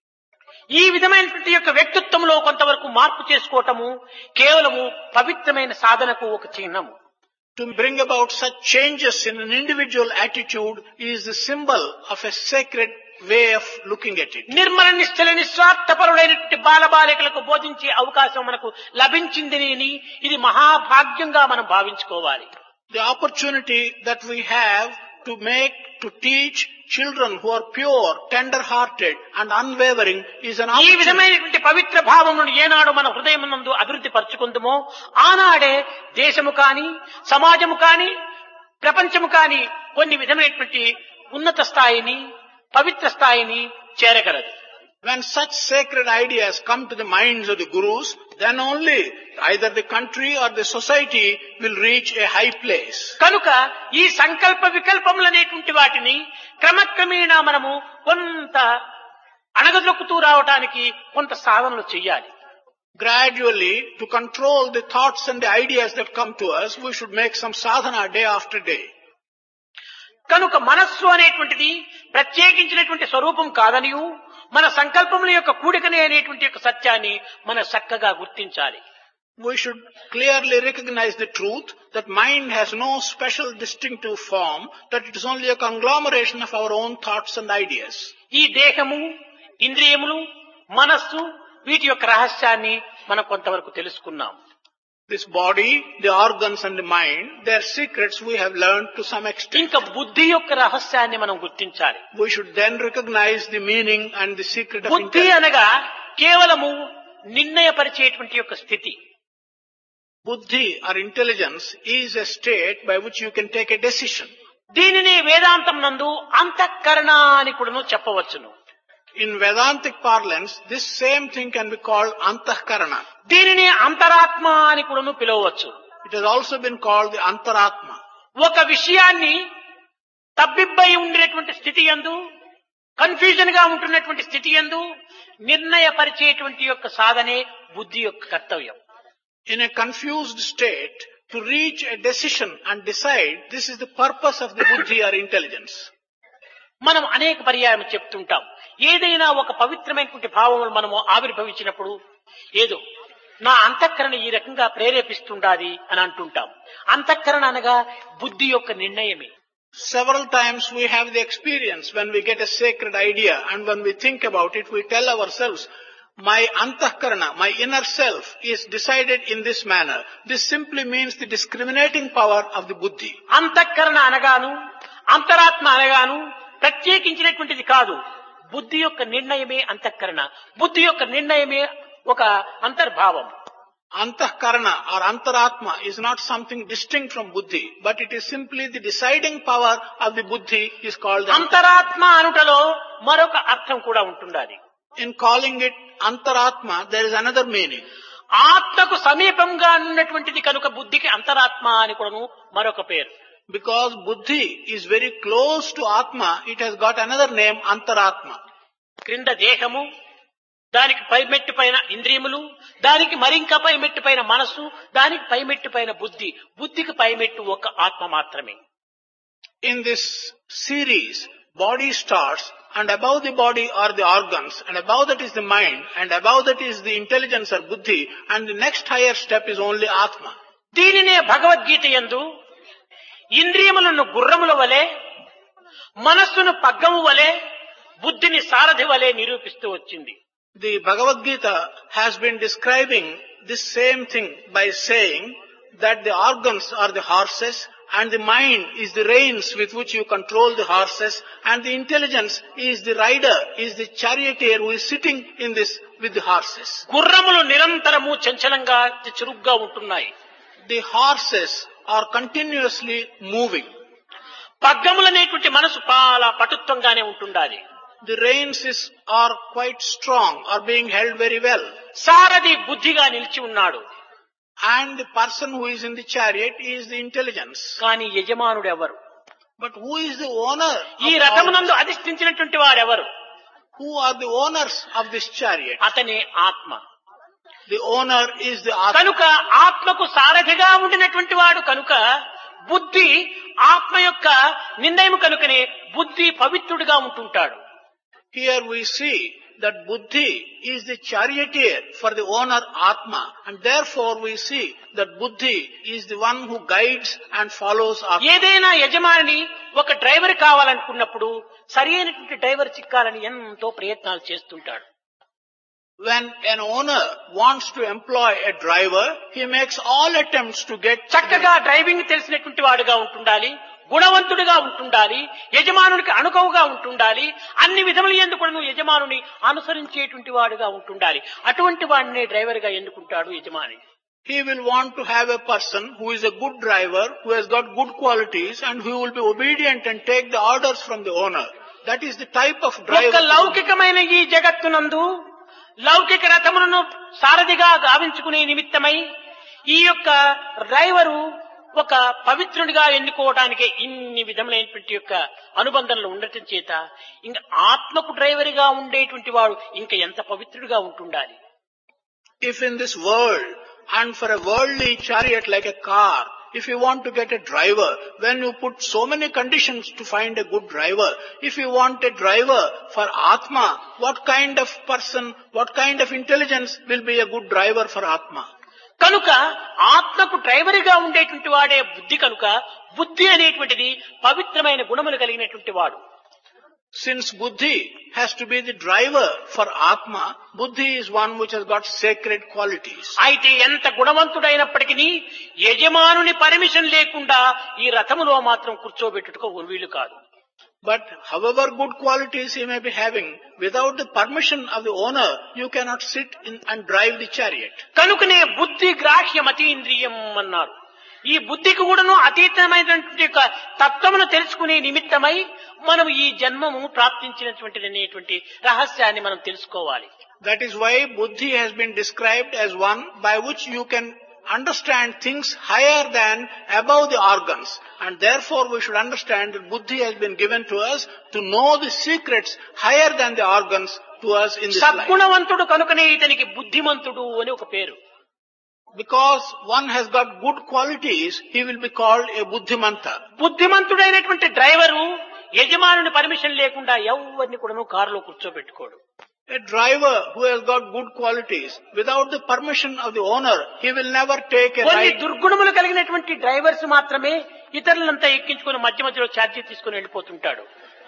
ఈ విధమైనటువంటి యొక్క వ్యక్తిత్వంలో కొంతవరకు మార్పు చేసుకోవటము కేవలము పవిత్రమైన సాధనకు ఒక చిహ్నము. To bring about such changes in an individual attitude is the symbol of a sacred way of looking at it. Nirmala నిశ్చల నిస్వార్థపరులైనటువంటి బాలబాలికలకు బోధించే అవకాశం మనకు లభించిందని ఇది మహాభాగ్యంగా మనం భావించుకోవాలి. The opportunity that we have to make, to teach children who are pure, tender-hearted and unwavering is an ఈ opportunity. విధమైనటువంటి పవిత్ర భావమును ఏనాడు మన హృదయమునందు అభివృద్ధి పరచుకుందామో ఆనాడే దేశము కాని, సమాజము కాని, ప్రపంచము కాని కొన్ని విధమైనటువంటి ఉన్నత స్థాయిని పవిత్ర స్థాయిని చేరగలదు. When such sacred ideas come to the minds of the gurus, then only either the country or the society will reach a high place. కనుక ఈ సంకల్ప వికల్పములు అనేటువంటి వాటిని క్రమక్రమేణా మనము కొంత అణగదొక్కుతూ రావడానికి కొంత సాధనలు చేయాలి. Gradually, to control the thoughts and the ideas that come to us, we should make some sadhana day after day. కనుక మనస్సు అనేటువంటిది ప్రత్యేకించినటువంటి స్వరూపం కాదనియు మన సంకల్పముల యొక్క కూడికనే అనేటువంటి యొక్క సత్యాన్ని మనం చక్కగా గుర్తించాలి. We should clearly recognize the truth that mind has no special distinctive form, that it is only a conglomeration of our own thoughts and ideas. ఈ దేహము, ఇంద్రియములు, మనస్సు వీటి యొక్క రహస్యాన్ని మనం కొంతవరకు తెలుసుకున్నాం. This body, the organs and the mind, their secrets we have learned to some extent. ఇంకా బుద్ధి యొక్క రహస్యాన్ని మనం గుర్తించాలి. We should then recognize the meaning and the secret of బుద్ధి intelligence. అనగా కేవలము నిర్ణయపరిచేటువంటి యొక్క స్థితి. Buddhi or intelligence is a state by which you can take a decision. దీనిని వేదాంతం నందు అంతఃకరణ అని కూడాను చెప్పవచ్చును. In Vedantic parlance, this same thing can be called antahkarana. దీనిని అంతరాత్మ అని కూడాను పిలవవచ్చు. It has also been called the antaratma. ఒక విషయాన్ని తబ్బిబ్బై ఉండినటువంటి స్థితి యందు, కన్ఫ్యూజన్ గా ఉంటున్నటువంటి స్థితి యందు నిర్ణయపరిచేటువంటి యొక్క సాధనే బుద్ధి యొక్క కర్తవ్యం. In a confused state, to reach a decision and decide, this is the purpose of the buddhi or intelligence. మనం అనేక పర్యాయం చెప్తుంటాం, ఏదైనా ఒక పవిత్రమైనటువంటి భావములు మనము ఆవిర్భవించినప్పుడు ఏదో నా అంతఃకరణ ఈ రకంగా ప్రేరేపిస్తుండాది అని అంటుంటాం. అంతఃకరణ అనగా బుద్ధి యొక్క నిర్ణయమే. Several times we have the experience when we get a sacred idea and when we think about it, we tell ourselves, my antahkarana, my inner self is decided in this manner. This simply means the discriminating power of the buddhi. అంతఃకరణ అనగాను అంతరాత్మ అనగాను ప్రత్యేకించినటువంటిది కాదు. బుద్ధి యొక్క నిర్ణయమే అంతఃకరణ, బుద్ధి యొక్క నిర్ణయమే ఒక అంతర్భావం. Antahkarana or antaratma is not something distinct from buddhi, but it is simply the deciding power of the buddhi is called the అంతరాత్మ అనుటలో మరొక అర్థం కూడా ఉంటుండాలి. In calling it antaratma, there is another meaning. ఆత్మకు సమీపంగా ఉన్నటువంటిది కనుక బుద్ధికి అంతరాత్మ అని కూడాను మరొక పేరు. Because buddhi is very close to atma, it has got another name, antaratma. క్రింద దేహము, దానికి పై మెట్టు పైన ఇంద్రియములు, దానికి మరింకా పై మెట్టు పైన మనస్సు, దానికి పై మెట్టు పైన బుద్ధి, బుద్ధికి పై మెట్టు ఒక ఆత్మ మాత్రమే. In this series, body starts, and above the body are the organs, and above that is the mind, and above that is the intelligence or buddhi, and the next higher step is only atma. దీనినే భగవద్గీత యందు ఇంద్రియములను గుర్రముల వలె, మనస్సును పగ్గము వలె, బుద్ధిని సారథి వలె నిరూపిస్తూ వచ్చింది. The Bhagavad Gita has been describing this same thing by saying that the organs are the horses and the mind is the reins with which you control the horses and the intelligence is the rider, is the charioteer who is sitting in this with the horses. గుర్రములు నిరంతరము చంచలంగా చురుగ్గా ఉంటున్నాయి. The horses are continuously moving. పగ్గములనేటువంటి మనసు చాలా పటుత్వంగానే ఉంటుండాలి. The reins is, are quite strong, are being held very well. సారథి బుద్ధిగా నిలిచి ఉన్నాడు. And the person who is in the chariot is the intelligence. కానీ యజమానుడు ఎవరు? But who is the owner? ఈ రథమునందు అధిష్ఠించినటువంటి వారెవరు? Who are the owners of this chariot? అతనే ఆత్మ. The owner is the Atma. కనుక ఆత్మకు సారథిగా ఉండినటువంటి వాడు కనుక బుద్ధి ఆత్మ యొక్క నిర్ణయం కనుకనే బుద్ధి పవిత్రుడిగా ఉంటుంటాడు. Here we see that buddhi is the charioteer for the owner Atma, and therefore we see that buddhi is the one who guides and follows Atma. ఏదైనా యజమాని ఒక డ్రైవర్ కావాలనుకున్నప్పుడు సరి అయినటువంటి డ్రైవర్ చిక్కాలని ఎంతో ప్రయత్నాలు చేస్తుంటాడు. When an owner wants to employ a driver, he makes all attempts to get చక్కగా డ్రైవింగ్ తెలిసినటువంటి వాడుగా ఉంటుండాలి, గుణవంతుడిగా ఉంటుండాలి, యజమానునికి అనుకవుగా ఉంటుండాలి, అన్ని విధముల యందు కూడా యజమానుని అనుసరించేటువంటి వాడుగా ఉంటుండాలి. అటువంటి వాడినే డ్రైవర్ గా ఎన్నుకుంటాడు యజమాని. He will want to have a person who is a good driver, who has got good qualities, and who will be obedient and take the orders from the owner. That is the type of ఒక్క driver. లౌకికమైన ఈ జగత్తునందు లౌకిక రథములను సారథిగా గావించుకునే నిమిత్తమై ఈ యొక్క డ్రైవరు ఒక పవిత్రుడిగా ఎన్నుకోవడానికి ఇన్ని విధములైనటువంటి యొక్క అనుబంధనలు ఉండటం చేత ఇంకా ఆత్మకు డ్రైవర్గా ఉండేటువంటి వాడు ఇంకా ఎంత పవిత్రుడిగా ఉంటుండాలి. If in this world, and for a worldly chariot like a car, if you want to get a driver, when you put so many conditions to find a good driver, if you want a driver for Atma, what kind of person, what kind of intelligence will be a good driver for Atma? కనుక ఆత్మకు డ్రైవర్గా ఉండేటువంటి వాడే బుద్ధి. కనుక బుద్ధి అనేటువంటిది పవిత్రమైన గుణములు కలిగినటువంటి వాడు. Since Buddhi has to be the driver for Atma, Buddhi is one which has got sacred qualities. అయితే ఎంత గుణవంతుడైనప్పటికీ యజమానుని పర్మిషన్ లేకుండా ఈ రథములో మాత్రం కూర్చోబెట్టుటకు వీలు కాదు. But however good qualities he may be having, without the permission of the owner, you cannot sit in and drive the chariot. కనుకనే బుద్ధి గ్రాహ్యం అతీంద్రియం అన్నారు. ఈ బుద్ధికి కూడాను అతీతమైనటువంటి యొక్క తత్వమును తెలుసుకునే నిమిత్తమై మనం ఈ జన్మము ప్రాప్తించినటువంటి అనేటువంటి రహస్యాన్ని మనం తెలుసుకోవాలి. That is why Buddhi has been described as one by which you can understand things higher than above the organs, and therefore we should understand that Buddhi has been given to us to know the secrets higher than the organs to us in this life. సద్గుణవంతుడు కనుకనే ఇతనికి బుద్ధిమంతుడు అని ఒక పేరు. Because one has got good qualities, he will be called a buddhimanta. బుద్ధిమంతుడైనటువంటి డ్రైవరు యజమానుని పర్మిషన్ లేకుండా ఎవరిని కూడాను కారులో కూర్చోబెట్టుకోడు. A driver who has got good qualities, without the permission of the owner, he will never take a కొన్ని ride. దుర్గుణములు కలిగినటువంటి డ్రైవర్స్ మాత్రమే ఇతరులంతా ఎక్కించుకుని మధ్య మధ్యలో ఛార్జీ తీసుకుని వెళ్ళిపోతుంటాడు.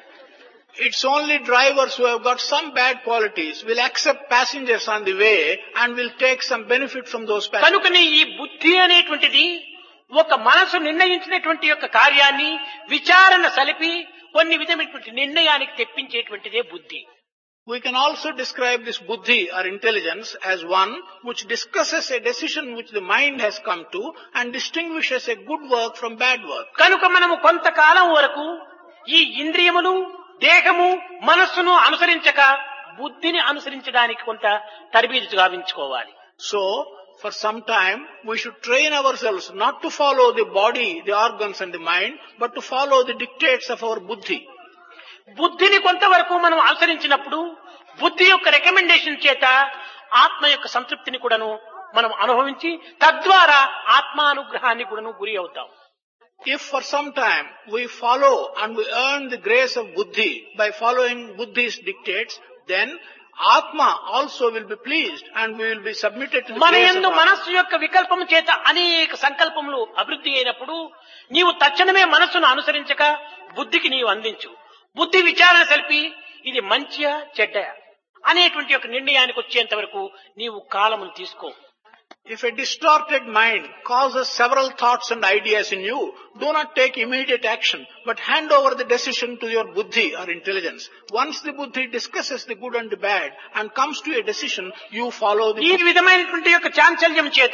It's only drivers who have got some bad qualities will accept passengers on the way and will take some benefit from those passengers. కనుకనే ఈ బుద్ధి అనేటువంటిది ఒక మనసు నిర్ణయించినటువంటి యొక్క కార్యాన్ని విచారణ సలిపి కొన్ని విధమైనటువంటి నిర్ణయానికి తెప్పించేటువంటిదే బుద్ధి. We can also describe this buddhi or intelligence as one which discusses a decision which the mind has come to and distinguishes a good work from bad work. కనుక మనము కొంతకాలం వరకు ఈ ఇంద్రియములు దేహము మనస్సును అనుసరించక బుద్ధిని అనుసరించడానికి కొంత తరబీదు గావించుకోవాలి. So, for some time, we should train ourselves not to follow the body, the organs and the mind, but to follow the dictates of our buddhi. బుద్ధిని కొంతవరకు మనం అనుసరించినప్పుడు బుద్ధి యొక్క రికమెండేషన్ చేత ఆత్మ యొక్క సంతృప్తిని కూడాను మనం అనుభవించి తద్వారా ఆత్మానుగ్రహాన్ని కూడాను గురి అవుతాం. If for some time we follow and we earn the grace of buddhi by following buddhi's dictates, then Atma also will be pleased and we will be submitted to the మన grace of యందు Atma. మనస్సు యొక్క వికల్పము చేత అనేక సంకల్పములు అభివృద్ధి అయినప్పుడు నీవు తక్షణమే మనస్సును అనుసరించక బుద్ధికి నీవు అందించు. బుద్ధి విచారణ సలిపి ఇది మంచియా చెడ్డయా అనేటువంటి ఒక నిర్ణయానికి వచ్చేంత వరకు నీవు కాలమును తీసుకో. If a distorted mind causes several thoughts and ideas in you, do not take immediate action, but hand over the decision to your buddhi or intelligence. Once the buddhi discusses the good and the bad and comes to a decision, you follow the ఈ విధమైనటువంటి యొక్క చాంచల్యం చేత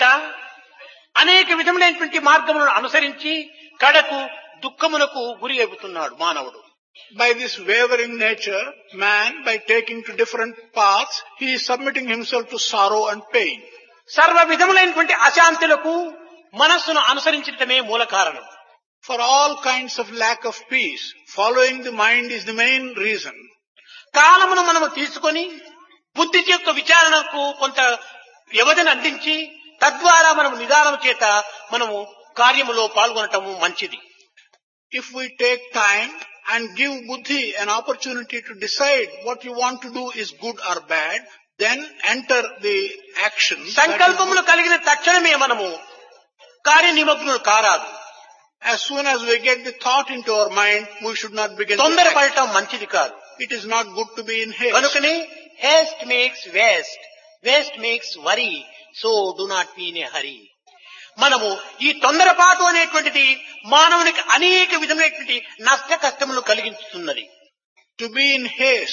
అనేక విధములైనటువంటి మార్గములను అనుసరించి కడకు దుఃఖమునకు గురి అవుతున్నాడు మానవుడు. By this wavering nature, man, by taking to different paths, he is submitting himself to sorrow and pain. సర్వ విధములైనటువంటి అశాంతులకు మనస్సును అనుసరించడమే మూల కారణం. For all kinds of lack of peace, following the mind is the main reason. కాలమును మనము తీసుకొని బుద్ధి యొక్క విచారణకు కొంత వ్యవధిని అందించి తద్వారా మనము నిదానం చేత మనము కార్యములో పాల్గొనటము మంచిది. If we take time and give buddhi an opportunity to decide what you want to do is good or bad, then enter the action. సంకల్పములు కలిగిన తక్షణమే మనము కార్యనిమగ్నులు కారాదు. As soon as we get the thought into our mind, we should not begin to act. తొందరపడటం మంచిది కాదు. It is not good to be in haste. కనుకనే haste makes waste, waste makes worry, so do not be in a hurry. మనము ఈ తొందరపాటు అనేటువంటిది మానవునికి అనేక విధమైనటువంటి నష్ట కష్టములు కలిగించుతున్నది. To be in haste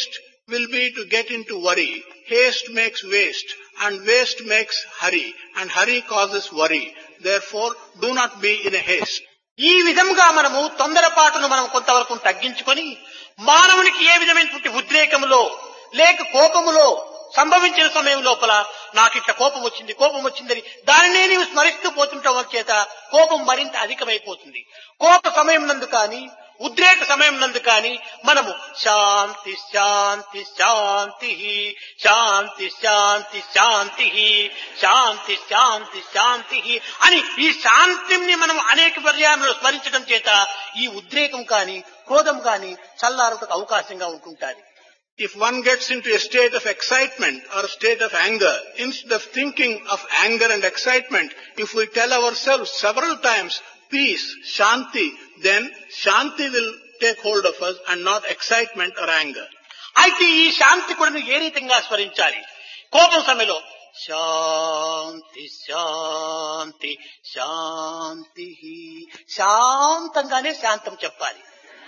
will be to get into worry. Haste makes waste, and waste makes hurry, and hurry causes worry. Therefore, do not be in a haste. ఈ విధంగా మనము తొందరపాటును మనం కొంతవరకు తగ్గించుకొని మానవునికి ఏ విధమైనటువంటి ఉద్రేకములో లేక కోపములో సంభవించిన సమయం లోపల నాకు ఇట్లా కోపం వచ్చింది కోపం వచ్చిందని దానినే నీవు స్మరిస్తూ పోతుండటం చేత కోపం మరింత అధికమైపోతుంది. కోప సమయం నందు కానీ ఉద్రేక సమయం నందు కానీ మనము శాంతి శాంతి శాంతి శాంతి శాంతి శాంతి శాంతి శాంతి శాంతి అని ఈ శాంతిని మనం అనేక పర్యాయాలు స్మరించడం చేత ఈ ఉద్రేకం కానీ క్రోధం కానీ చల్లారుటకు అవకాశంగా ఉంటుంటారు. If one gets into a state of excitement or a state of anger, instead of thinking of anger and excitement, if we tell ourselves several times, peace, shanti, then shanti will take hold of us and not excitement or anger. అయితే ఈ శాంతి కూడా ఏ రీతిగా స్మరించాలి? కోపం సమయంలో శాంతి శాంతి శాంతి శాంతంగానే శాంతం చెప్పాలి.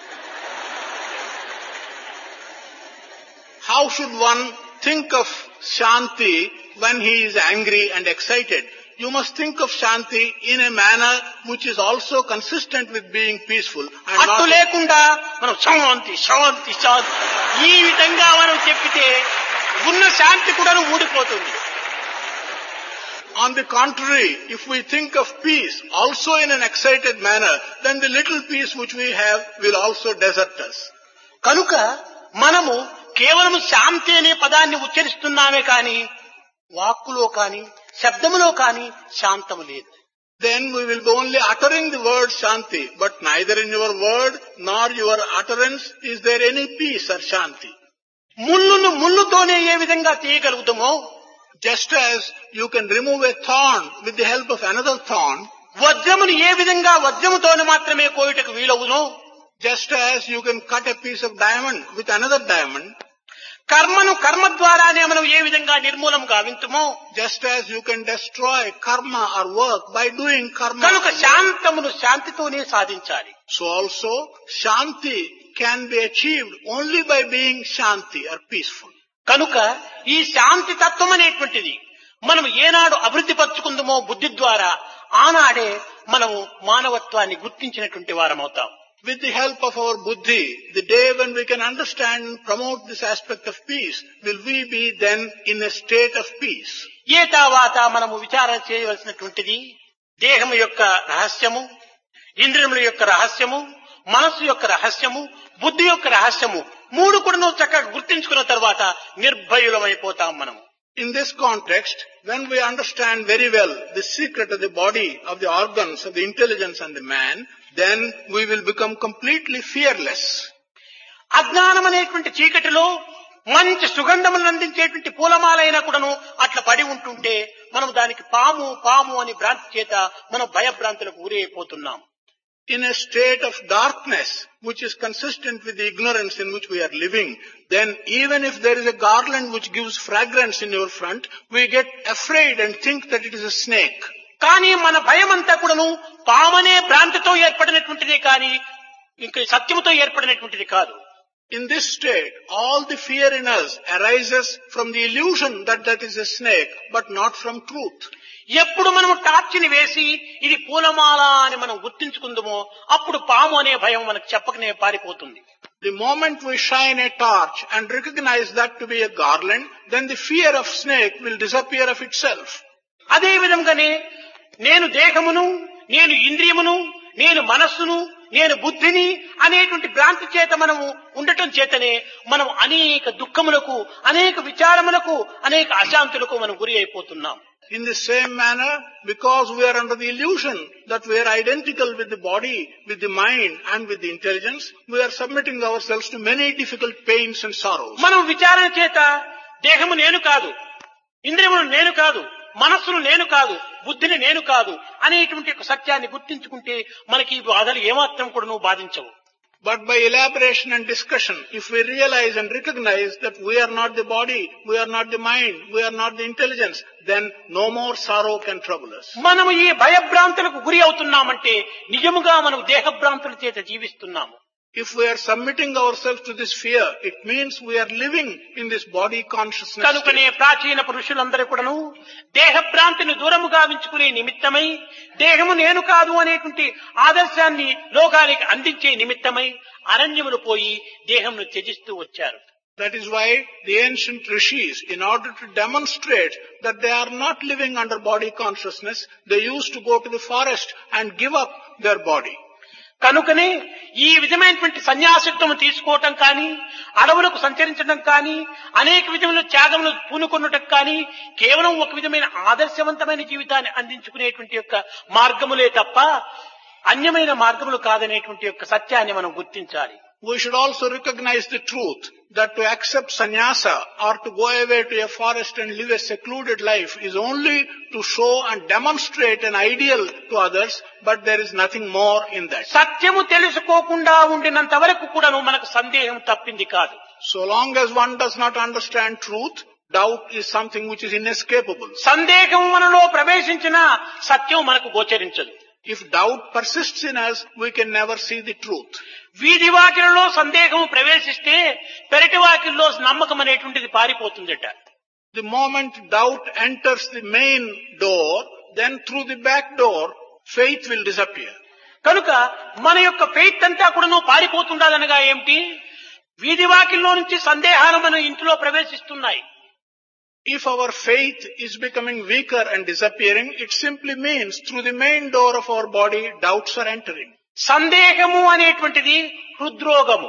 How should one think of shanti when he is angry and excited? You must think of shanti in a manner which is also consistent with being peaceful. And అట్టు లేకుండా మనం శాంతి శాంతి శాంతి ఈ విధంగా మనం చెప్పితే ఉన్న శాంతి కూడా ఊడిపోతుంది. On the contrary, if we think of peace also in an excited manner, then the little peace which we have will also desert us. కనుక మనము కేవలం శాంతి అనే పదాన్ని ఉచ్చరిస్తున్నామే కానీ వాక్కులో కానీ శబ్దములో కానీ శాంతము లేదు. Then we will be only uttering the word shanti, but neither in your word nor your utterance is there any peace or shanti. ముళ్ళును ముళ్ళుతోనే ఏ విధంగా తీయగలుగుతామో, just as you can remove a thorn with the help of another thorn, వజ్రమును ఏ విధంగా వజ్రముతోనే మాత్రమే కోయుటకు వీలవునో, just as you can cut a piece of diamond with another diamond, కర్మను కర్మ ద్వారానే మనం ఏ విధంగా నిర్మూలం గావించుమో, just as you can destroy karma or work by doing karma. కనుక శాంతమును శాంతితోనే సాధించాలి. So also shanti can be achieved only by being shanti or peaceful. కనుక ఈ శాంతి తత్వం అనేటువంటిది మనం ఏనాడు అభివృద్ధి పరుచుకుందామో బుద్ధి ద్వారా ఆనాడే మనము మానవత్వాన్ని గుర్తించినటువంటి వారమవుతాం. With the help of our buddhi, the day when we can understand and promote this aspect of peace, will we be then in a state of peace. ఏ తర్వాత మనము విచారణ చేయవలసినటువంటిది దేహము యొక్క రహస్యము, ఇంద్రియముల యొక్క రహస్యము, మనస్సు యొక్క రహస్యము, బుద్ధి యొక్క రహస్యము మూడు కూడా చక్కగా గుర్తించుకున్న తర్వాత నిర్భయులమైపోతాం మనం. In this context, when we understand very well the secret of the body, of the organs, of the intelligence and the man, then we will become completely fearless. అజ్ఞానం అనేటువంటి చీకటిలో మంచి సుగంధములను అందించేటువంటి పూలమాలైనా కూడాను అట్లా పడి ఉంటుంటే మనం దానికి పాము పాము అని భ్రాంతి చేత మనం భయభ్రాంతులకు గురైపోతున్నాం. In a state of darkness, which is consistent with the ignorance in which we are living, then even if there is a garland which gives fragrance in your front, we get afraid and think that it is a snake. కానీ మన భయం అంతా కూడాను పామనే భ్రాంతితో ఏర్పడినటువంటిదే కానీ ఇంకా సత్యముతో ఏర్పడినటువంటిది కాదు. In this state, all the fear in us arises from the illusion that that is a snake, but not from truth. ఎప్పుడు మనము టార్చిని వేసి ఇది పూలమాల అని మనం గుర్తించుకుందామో అప్పుడు పాము అనే భయం మనకు చెప్పకనే పారిపోతుంది. The moment we shine a torch and recognize that to be a garland, then the fear of snake will disappear of itself. అదే విధంగానే నేను దేహమును, నేను ఇంద్రియమును, నేను మనస్సును, నేను బుద్ధిని అనేటువంటి భ్రాంతి చేత మనము ఉండటం చేతనే మనం అనేక దుఃఖములకు, అనేక విచారములకు, అనేక అశాంతులకు మనం గురి అయిపోతున్నాం. In the same manner, because we are under the illusion that we are identical with the body, with the mind and with the intelligence, we are submitting ourselves to many difficult pains and sorrows. మనం విచారణ చేత దేహము నేను కాదు, ఇంద్రియములు నేను కాదు, మనస్సును నేను కాదు, బుద్ధిని నేను కాదు అనేటువంటి ఒక సత్యాన్ని గుర్తించుకుంటే మనకి ఈ బాధలు ఏమాత్రం కూడా నువ్వు బాధించవు. But by elaboration and discussion, if we realize and recognize that we are not the body, we are not the mind, we are not the intelligence, then no more sorrow can trouble us. మనము ఈ భయభ్రాంతులకు గురి అవుతున్నామంటే నిజముగా మనం దేహభ్రాంతుల చేత జీవిస్తున్నాము. If we are submitting ourselves to this fear, it means we are living in this body consciousness కనుకనే state. ప్రాచీన పురుషులందరూ కూడాను దేహభ్రాంతిని దూరము గావించుకునే నిమిత్తమై దేహము నేను కాదు అనేటువంటి ఆదర్శాన్ని లోకానికి అందించే నిమిత్తమై అరణ్యములు పోయి దేహమును త్యజిస్తూ వచ్చారు. That is why the ancient rishis, in order to demonstrate that they are not living under body consciousness, they used to go to the forest and give up their body. కనుకనే ఈ విధమైనటువంటి సన్యాసిత్వము తీసుకోవటం కానీ, అడవులకు సంచరించడం కానీ, అనేక విధముల త్యాగములు పూనుకొనటం కానీ కేవలం ఒక విధమైన ఆదర్శవంతమైన జీవితాన్ని అందించుకునేటువంటి యొక్క మార్గములే తప్ప అన్యమైన మార్గములు కాదనేటువంటి యొక్క సత్యాన్ని మనం గుర్తించాలి. We should also recognize the truth that to accept sannyasa or to go away to a forest and live a secluded life is only to show and demonstrate an ideal to others, but there is nothing more in that. సత్యము తెలుసుకోకుండా ఉండినంత వరకు కూడాను మనకు సందేహం తప్పింది కాదు. So long as one does not understand truth, doubt is something which is inescapable. సందేహం మనలో ప్రవేశించిన సత్యం మనకు గోచరించదు. If doubt persists in us, we can never see the truth. వీధి వాకిలలో సందేహం ప్రవేశిస్తే పెరటి వాకిల్లో నమ్మకం అనేటువంటిది పారిపోతుందట. The moment doubt enters the main door, then through the back door, faith will disappear. కనుక మన యొక్క ఫెయిత్ అంతా కూడాను పారిపోతుండాలనగా ఏమిటి? వీధి వాకిల్లో నుంచి సందేహాలు మన ఇంటిలో ప్రవేశిస్తున్నాయి. If our faith is becoming weaker and disappearing, it simply means through the main door of our body, doubts are entering. సందేహము అనేటువంటిది హృద్రోగము.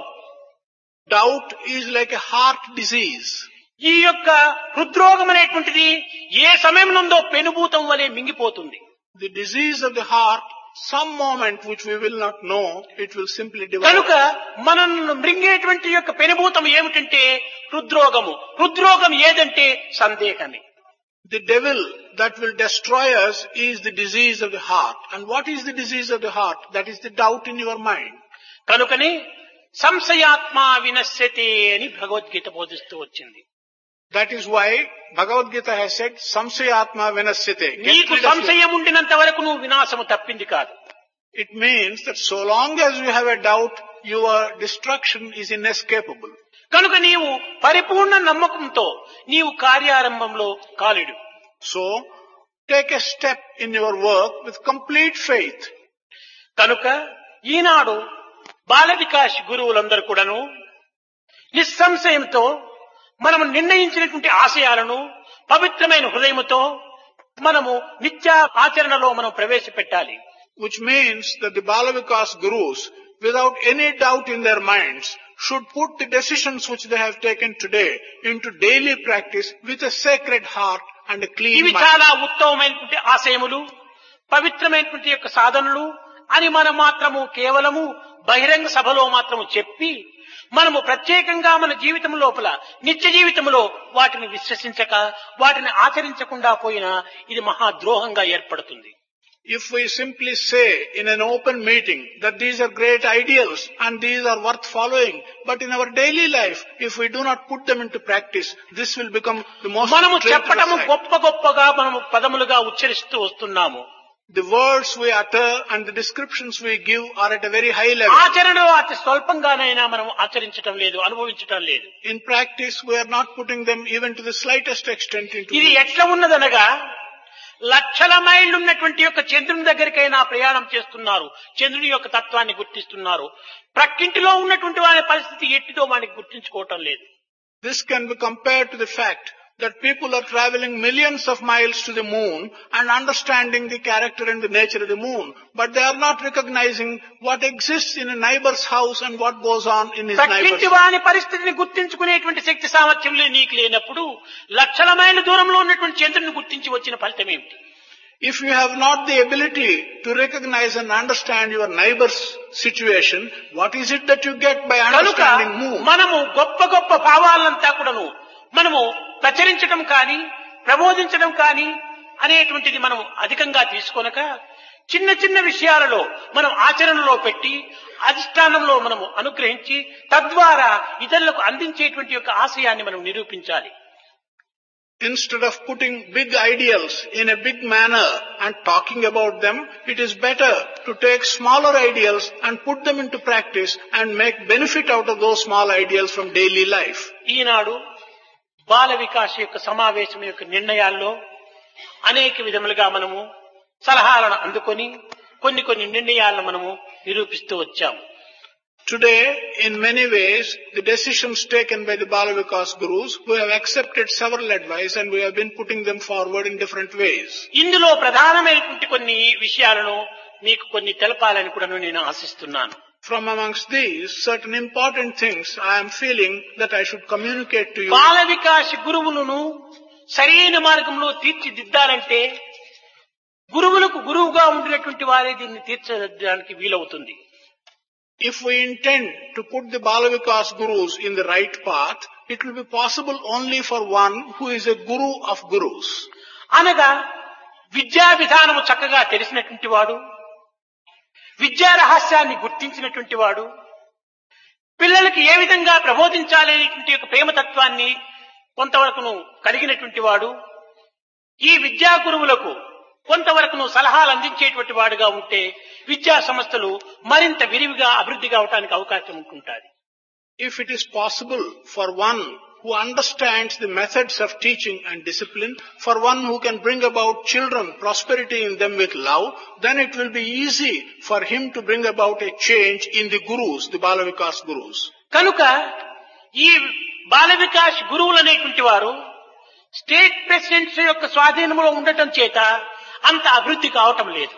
Doubt is like a heart disease. ఈ యొక్క హృద్రోగం అనేటువంటిది ఏ సమయంలో పెనుభూతం వలె మింగిపోతుంది. The disease of the heart, some moment which we will not know, it will simply కనుక develop. మనల్ని మృంగేటువంటి యొక్క పెనుభూతం ఏమిటంటే హృద్రోగము. హృద్రోగం ఏదంటే సందేహమే. The devil that will destroy us is the disease of the heart. And what is the disease of the heart? That is the doubt in your mind. కనుకనే సంశయాత్మా వినశ్యతే అని భగవద్గీత బోధిస్తూ వచ్చింది. That is why Bhagavad Gita has said, Samsayatma Vinasyate. Get నీకు rid of your- సంశయం ఉండినంత వరకు నువ్వు వినాశము తప్పింది కాదు. It means that so long as you have a doubt, your destruction is inescapable. కనుక నీవు పరిపూర్ణ నమ్మకంతో నీవు కార్యారంభంలో కాలుడు. So, take a step in your work with complete faith. కనుక ఈనాడు బాల వికాస్ గురువులందరూ కూడాను నిస్సంశయంతో మనము నిర్ణయించినటువంటి ఆశయాలను పవిత్రమైన హృదయముతో మనము నిత్య ఆచరణలో మనం ప్రవేశపెట్టాలి. Which means that the Balavikas Gurus, without any doubt in their minds, should put the decisions which they have taken today into daily practice with a sacred heart and a clean ఇవి mind. చాలా ఉత్తమమైనటువంటి ఆశయములు, పవిత్రమైనటువంటి యొక్క సాధనలు అని మనం మాత్రము కేవలము బహిరంగ సభలో మాత్రము చెప్పి మనము ప్రత్యేకంగా మన జీవితం లోపల నిత్య జీవితంలో వాటిని విశ్వసించక వాటిని ఆచరించకుండా పోయినా ఇది మహాద్రోహంగా ఏర్పడుతుంది. If we simply say in an open meeting that these are great ideals and these are worth following, but in our daily life, if we do not put them into practice, this will become the most మనము traitorous చెప్పటము act. గొప్ప గొప్పగా మనము పదములుగా ఉచ్చరిస్తూ వస్తున్నాము. The words we utter and the descriptions we give are at a very high level. ఆచరణలో అతి స్వల్పంగానైనా మనం ఆచరించటం లేదు, అనుభవించటం లేదు. In practice, we are not putting them even to the slightest extent into ఇది use. ఎట్లా ఉన్నదనగా లక్షల మైళ్ళు ఉన్నటువంటి యొక్క చంద్రుని దగ్గరికైనా ప్రయాణం చేస్తున్నారు, చంద్రుని యొక్క తత్వాన్ని గుర్తిస్తున్నారు. ప్రక్కింటిలో ఉన్నటువంటి వారి పరిస్థితి ఎట్టిదో వానికి గుర్తించుకోవటం లేదు. This can be compared to the fact that people are traveling millions of miles to the moon and understanding the character and the nature of the moon, but they are not recognizing what exists in a neighbor's house and what goes on in his neighbor's ప్రక్కింటి house. వాని పరిస్థితిని గుర్తించుకునేటువంటి శక్తి సామర్థ్యంలో నీకు లేనప్పుడు లక్షల మైళ్ళ దూరంలో ఉన్నటువంటి చంద్రుని గుర్తించి వచ్చిన ఫలితం ఏమిటి? If you have not the ability to recognize and understand your neighbor's situation, what is it that you get by కనుక understanding moon? మనము గొప్ప గొప్ప భావాలంతా కూడాను మనము ప్రచరించడం కానీ ప్రబోధించడం కానీ అనేటువంటిది మనం అధికంగా తీసుకొనక చిన్న చిన్న విషయాలలో మనం ఆచరణలో పెట్టి అధిష్టానంలో మనము అనుగ్రహించి తద్వారా ఇతరులకు అందించేటువంటి యొక్క ఆశయాన్ని మనం నిరూపించాలి. Instead of putting big ideals in a big manner and talking about them, it is better to take smaller ideals and put them into practice and make benefit out of those small ideals from daily life. ఈనాడు బాల వికాస్ యొక్క సమావేశం యొక్క నిర్ణయాల్లో అనేక విధములుగా మనము సలహాలను అందుకొని కొన్ని కొన్ని నిర్ణయాలను మనము నిరూపిస్తూ వచ్చాము. Today, in many ways, the decisions taken by the Bala Vikas Gurus, we have accepted several advice and we have been putting them forward in different ways. ఇందులో ప్రధానమైనటువంటి కొన్ని విషయాలను మీకు కొన్ని తెలపాలని కూడా నేను ఆశిస్తున్నాను. From amongst these, certain important things I am feeling that I should communicate to you. Bala Vikas గురువులను సరైన మార్గంలో తీర్చిదిద్దాలంటే గురువులకు గురువుగా ఉండినటువంటి వారే దీన్ని తీర్చడానికి వీలవుతుంది. If we intend to put the Bala Vikas Gurus in the right path, it will be possible only for one who is a Guru of Gurus. అనగా విద్యా విధానము చక్కగా తెలిసినటువంటి వాడు, విద్యా రహస్యాన్ని గుర్తించినటువంటి వాడు, పిల్లలకి ఏ విధంగా ప్రబోధించాలనేటువంటి యొక్క ప్రేమతత్వాన్ని కొంతవరకును కలిగినటువంటి వాడు, ఈ విద్యా గురువులకు కొంతవరకును సలహాలు అందించేటువంటి వాడుగా ఉంటే విద్యా సంస్థలు మరింత విరివిగా అభివృద్ధి కావడానికి అవకాశం ఉంటుంటుంది. If it is possible for one who understands the methods of teaching and discipline, for one who can bring about children prosperity in them with love, then it will be easy for him to bring about a change in the Gurus, the Bala Vikas Gurus. కనుక ఈ బాల వికాస్ గురువులు అనేటువంటి వారు స్టేట్ ప్రెసిడెంట్స్ యొక్క స్వాధీనంలో ఉండటం చేత అంత అభివృద్ధి కావటం లేదు.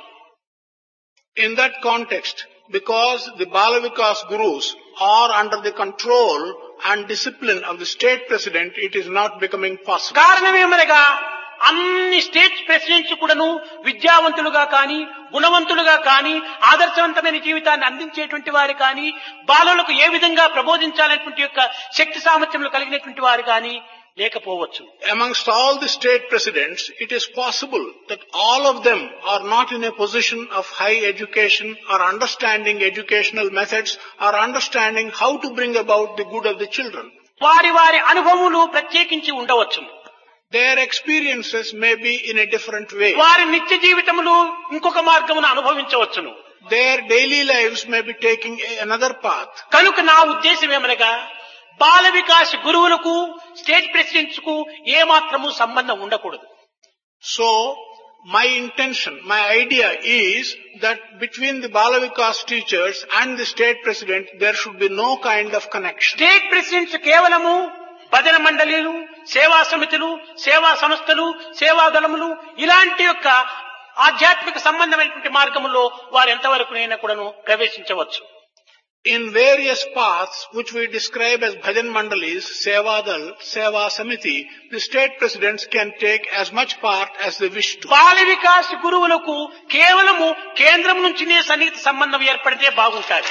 In that context, because the Bala Vikas Gurus are under the control and discipline of the state president, it is not becoming possible. కారణమేమనగా అన్ని స్టేట్ ప్రెసిడెంట్స్ కూడాను విద్యావంతులుగా కానీ గుణవంతులుగా కానీ ఆదర్శవంతమైన జీవితాన్ని అందించేటువంటి వారు కానీ బాలలకు ఏ విధంగా ప్రబోధించాలనేటువంటి యొక్క శక్తి సామర్థ్యములు కలిగినటువంటి వారు కానీ లేకపోవచ్చు. Amongst all the state presidents, it is possible that all of them are not in a position of high education or understanding educational methods or understanding how to bring about the good of the children. వారి వారి అనుభవములు ప్రత్యేకించి ఉండవచ్చు. Their experiences may be in a different way. వారి నిత్య జీవితములు ఇంకొక మార్గమును అనుభవించవచ్చును. Their daily lives may be taking another path. కనుక నా ఉద్దేశం ఏమనగా బాల వికాస్ గురువులకు స్టేట్ ప్రెసిడెంట్స్ కు ఏ మాత్రము సంబంధం ఉండకూడదు. So, my intention, my idea is that between the Bala Vikas teachers and the state president, there should be no kind of connection. State presidents కేవలము భజన మండలీలు, సేవా సమితులు, సేవా సంస్థలు, సేవా దళములు ఇలాంటి యొక్క ఆధ్యాత్మిక సంబంధమైనటువంటి మార్గంలో వారు ఎంతవరకునైనా కూడాను ప్రవేశించవచ్చు. In various paths which we describe as bhajan mandalis, sevadal, seva samiti, the state presidents can take as much part as they wish to. Bala Vikas గురువులకు కేవలము కేంద్రం నుంచినే సన్నిహిత సంబంధం ఏర్పడితే బాగుంటుంది.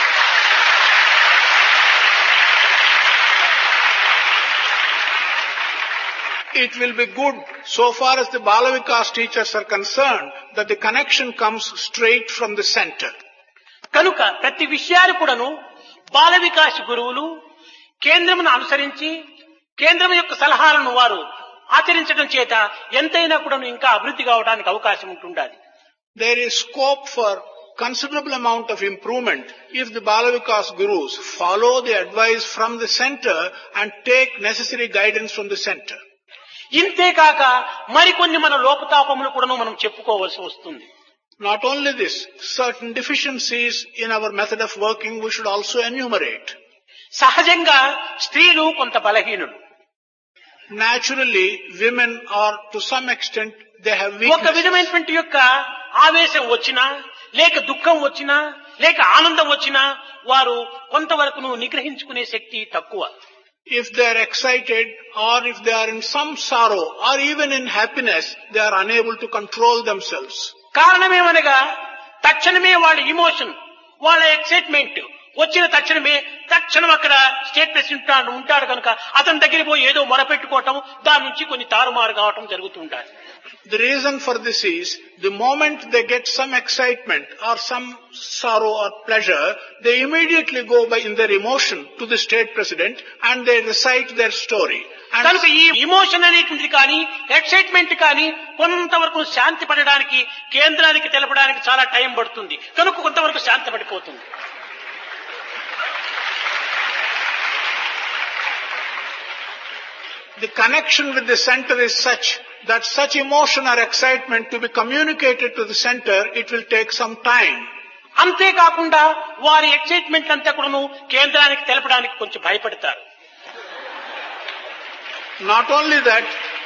It will be good so far as the Bala Vikas teachers are concerned that the connection comes straight from the center. కనుక ప్రతి విషయాలు కూడాను బాల వికాస్ గురువులు కేంద్రమును అనుసరించి కేంద్రం యొక్క సలహాలను వారు ఆచరించడం చేత ఎంతైనా కూడాను ఇంకా అభివృద్ధి కావడానికి అవకాశం ఉంటుండాలి. There is scope for considerable amount of improvement if the Bala Vikas Gurus follow the advice from the center and take necessary guidance from the center. ఇంతేకాక మరికొన్ని మన లోపతాపములు కూడాను మనం చెప్పుకోవాల్సి వస్తుంది. Not only this, certain deficiencies in our method of working we should also enumerate. సహజంగా స్త్రీలు కొంత బలహీనులు. Naturally, women are to some extent they have ఒక weaknesses. విధమైనటువంటి యొక్క ఆవేశం వచ్చినా లేక దుఃఖం వచ్చినా లేక ఆనందం వచ్చినా వారు కొంతవరకును నిగ్రహించుకునే శక్తి తక్కువ. If they are excited or if they are in some sorrow or even in happiness, they are unable to control themselves. కారణమేమనగా తక్షణమే వాళ్ళ ఇమోషన్, వాళ్ళ ఎక్సైట్మెంట్ వచ్చిన తక్షణమే తక్షణం అక్కడ స్టేట్ ప్రెసిడెంట్ ఉంటాడు కనుక అతని దగ్గర పోయి ఏదో మొరపెట్టుకోవటం, దాని నుంచి కొన్ని తారుమారు కావటం జరుగుతుంటారు. The reason for this is, the moment they get some excitement or some sorrow or pleasure, they immediately go by in their emotion to the state president and they recite their story. And కనుక ఈ ఇమోషన్ అనేటువంటిది కానీ ఎక్సైట్మెంట్ కానీ కొంతవరకు శాంతి పడడానికి కేంద్రానికి తెలపడానికి చాలా టైం పడుతుంది కనుక కొంతవరకు శాంతి పడిపోతుంది. the connection with the center is such that such emotion or excitement to be communicated to the center, it will take some time. అంతేకాకుండా వారి ఎక్సైట్మెంట్ అంతా కూడాను కేంద్రానికి తెలపడానికి కొంచెం భయపడతారు. Not only that,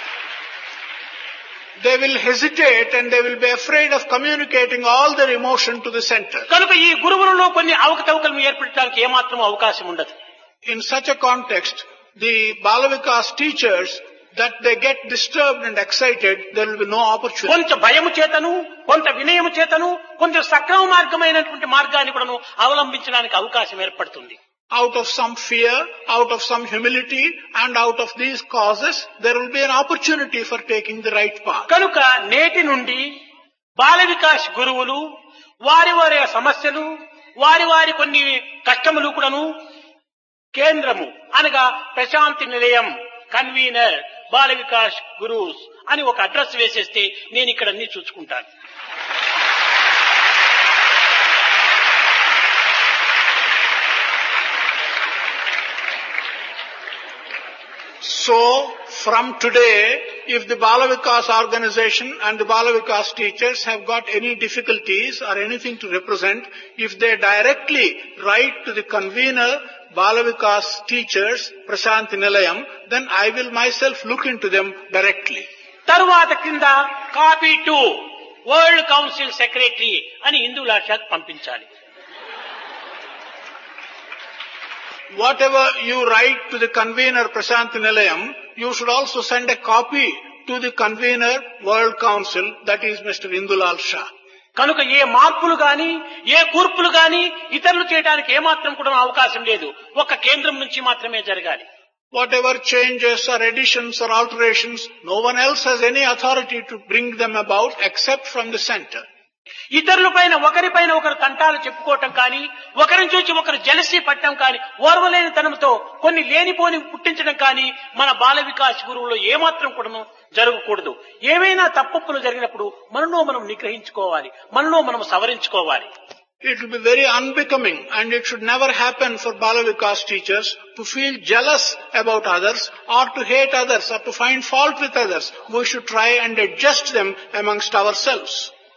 they will hesitate and they will be afraid of communicating all their emotion to the center. కనుక ఈ గురువులలో కొన్ని అవకతవకలను ఏర్పడడానికి ఏమాత్రం అవకాశం ఉండదు. In such a context, the Bala Vikas teachers, that they get disturbed and excited, there will be no opportunity. కొంత భయము చేతను కొంత వినయము చేతను కొంత సక్రమ మార్గమైనటువంటి మార్గాన్ని కూడాను అవలంబించడానికి అవకాశం ఏర్పడుతుంది. Out of some fear, out of some humility, and out of these causes, there will be an opportunity for taking the right path. కనుక నేటి నుండి బాల వికాస్ గురువులు వారి వారి సమస్యలు వారి వారి కొన్ని కష్టములు కూడాను కేంద్రము అనగా ప్రశాంతి నిలయం కన్వీనర్ బాల వికాస్ గురుస్ అని ఒక అడ్రస్ వేసేస్తే నేను ఇక్కడ అన్ని చూసుకుంటాను. So, from today, if the Bala Vikas organization and the Bala Vikas teachers have got any difficulties or anything to represent, if they directly write to the convener, Bala Vikas teachers, Prashanti Nilayam, then I will myself look into them directly. తరువాత కింద copy to world council secretary అని హిందూ లాషాకు పంపించాలి. Whatever you write to the convener Prashanti Nilayam, you should also send a copy to the convener World Council, that is Mister Indulal Shah. కనుక ఏ మార్పులు గాని ఏ కూర్పులు గాని ఇతరులు చేయడానికి ఏమాత్రం కూడా అవకాశం లేదు. ఒక కేంద్రం నుంచి మాత్రమే జరగాలి. Whatever changes or additions or alterations, no one else has any authority to bring them about except from the center. ఇతరుల పైన ఒకరి పైన ఒకరు తంటాలు చెప్పుకోవటం కానీ ఒకరిని చూసి ఒకరు జెలసీ పట్టడం కానీ ఓర్వలేని తనంతో కొన్ని లేనిపోని పుట్టించడం కానీ మన బాల వికాస్ గురువులో ఏమాత్రం కూడా జరగకూడదు. ఏమైనా తప్పులు జరిగినప్పుడు మనలో మనం నిగ్రహించుకోవాలి, మనలో మనం సవరించుకోవాలి. It will be very unbecoming and it should never happen for Bala Vikas teachers to feel jealous about others or to hate others or to find fault with others. We should try and adjust them amongst ourselves.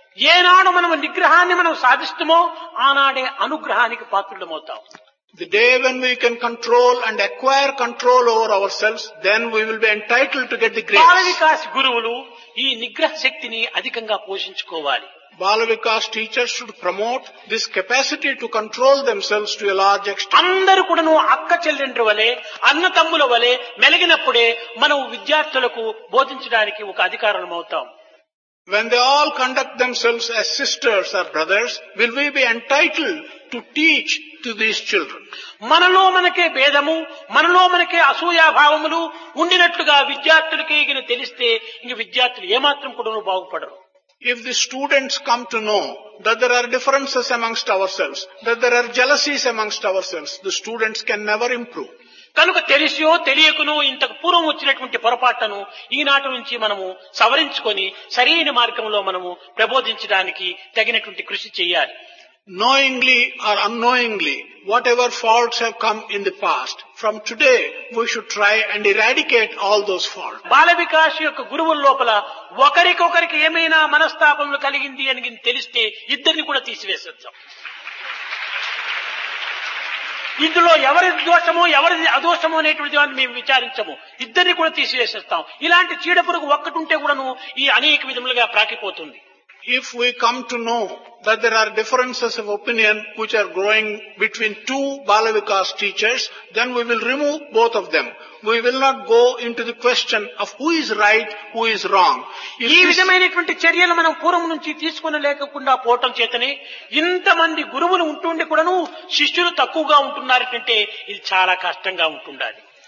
ఏనాడు మనం నిగ్రహాన్ని మనం సాధిస్తామో ఆనాడే అనుగ్రహానికి పాత్రులమవుతాం. The day when we can control and acquire control over ourselves, then we will be entitled to get the grace. Bala Vikas గురువులు ఈ నిగ్రహ శక్తిని అధికంగా పోషించుకోవాలి. Bala Vikas teachers should promote this capacity to control themselves to a large extent. అందరూ కూడాను అక్క చెల్లెండ్రు వలె అన్న తమ్ముల వలె మెలిగినప్పుడే మనం విద్యార్థులకు బోధించడానికి ఒక అధికారులం అవుతాం. When they all conduct themselves as sisters or brothers, will we be entitled to teach to these children? మనలో మనకే భేదము మనలో మనకే అసూయాభావములు ఉండినట్లుగా విద్యార్థులకి ఇగిన తెలిస్తే ఇంక విద్యార్థులు ఏమాత్రం కూడా బాగుపడరు. If the students come to know that there are differences amongst ourselves, that there are jealousies amongst ourselves, the students can never improve. కనుక తెలిసియో తెలియకునో ఇంతకు పూర్వం వచ్చినటువంటి పొరపాట్లను ఈనాటి నుంచి మనము సవరించుకొని సరైన మార్గంలో మనము ప్రబోధించడానికి తగినటువంటి కృషి చేయాలి. Knowingly or unknowingly, whatever faults have come in the past, from today we should try and eradicate all those faults. Bala Vikas యొక్క గురువుల లోపల ఒకరికొకరికి ఏమైనా మనస్తాపములు కలిగింది అని తెలిస్తే ఇద్దరిని కూడా తీసివేసేద్దాం. ఇందులో ఎవరి దోషమో ఎవరిది అదోషమో అనేటువంటి మేము విచారించము, ఇద్దరిని కూడా తీసివేసేస్తాం. ఇలాంటి చీడ పురుగు ఒక్కటి ఉంటే కూడాను ఈ అనేక విధములుగా ప్రాకిపోతుంది. If we come to know that there are differences of opinion which are growing between two Bala Vikas teachers, then we will remove both of them. We will not go into the question of who is right, who is wrong. ఈ విధమైనటువంటి చర్యలు మనం పూర్వం నుంచి తీసుకుని లేకుండా పోవటం చేతనే ఇంతమంది గురువులు ఉంటుండి కూడాను శిష్యులు తక్కువగా ఉంటున్నారంటే ఇది చాలా కష్టంగా ఉంటుండాలి.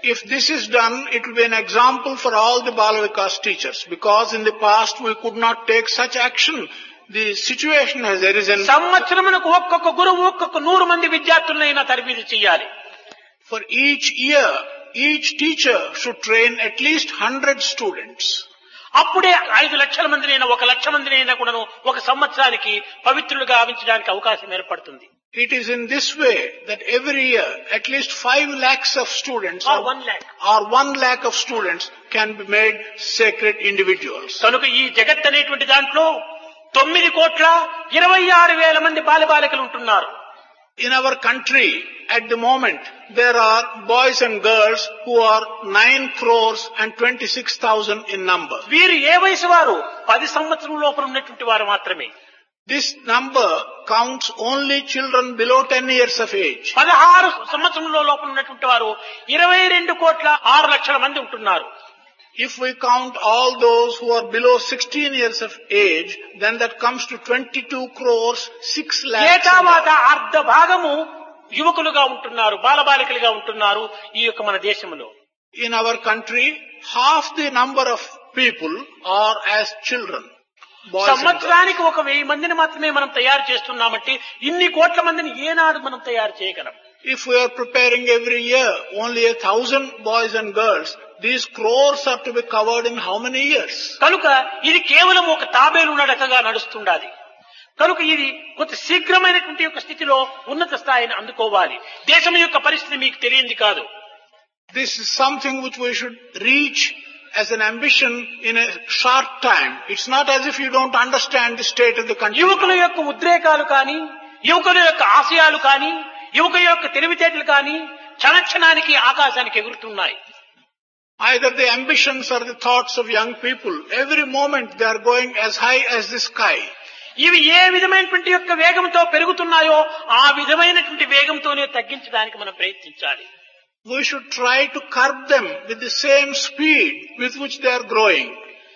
If this is done, it will be an example for all the Bala Vikas teachers, because in the past we could not take such action. The situation has arisen. సంవత్సరమునకు ఒక్కొక్క గురువు ఒక్కొక్క నూరు మంది విద్యార్థులైనా తరబిది చేయాలి. For each year, each teacher should train at least one hundred students. అప్పుడే ఐదు లక్షల మందినైనా ఒక లక్ష మందినైనా కూడాను ఒక సంవత్సరానికి పవిత్రులుగా గావించడానికి అవకాశం ఏర్పడుతుంది. It is in this way that every year at least five lakhs of students or one lakh or one lakh of students can be made sacred individuals. కనుక ఈ జగత్ అనేటువంటి దాంట్లో తొమ్మిది కోట్ల ఇరవై ఆరు వేల మంది బాలబాలికలు ఉంటున్నారు. In our country at the moment there are boys and girls who are nine crores and twenty-six thousand in number. వీరు ఏ వయసు వారు? పది సంవత్సరం లోపల ఉన్నటువంటి వారు మాత్రమే. This number counts only children below ten years of age. పదహారు సంవత్సరంలో లోపల ఉన్నటువంటి వారు ఇరవై రెండు కోట్ల ఆరు లక్షల మంది ఉంటున్నారు. If we count all those who are below sixteen years of age, then that comes to twenty-two crores six lakhs. ఏతావాత అర్ధ భాగము యువకులుగా ఉంటున్నారు, బాలబాలికలుగా ఉంటున్నారు ఈ యొక్క మన దేశంలో. In our country, half the number of people are as children. సంవత్సరానికి ఒక వెయ్యి మందిని మాత్రమే మనం తయారు చేస్తున్నామంటే ఇన్ని కోట్ల మందిని ఏనాడు మనం తయారు చేయగలం? If we are preparing every year only a thousand boys and girls, these crores are to be covered in how many years? కనుక ఇది కేవలం ఒక తాబేలు నడకగా నడుస్తుండాలి. కనుక ఇది కొంత శీఘ్రమైనటువంటి యొక్క స్థితిలో ఉన్నత స్థాయిని అందుకోవాలి. దేశం యొక్క పరిస్థితి మీకు తెలియంది కాదు. This is something which we should reach as an ambition in a short time. It's not as if you don't understand the state of the country. యువకుల యొక్క ఉద్రేకాలు కానీ, యువకుల యొక్క ఆశయాలు కానీ, యువకుల యొక్క తెలివితేటలు కానీ క్షణక్షణానికి ఆకాశానికి ఎగురుతున్నాయి. Either the ambitions or the thoughts of young people, every moment they are going as high as the sky. ఇవి ఏ విధమైనటువంటి యొక్క వేగంతో పెరుగుతున్నాయో ఆ విధమైనటువంటి వేగంతోనే తగ్గించడానికి మనం ప్రయత్నించాలి. We should try to curb them with the same speed with which they are growing.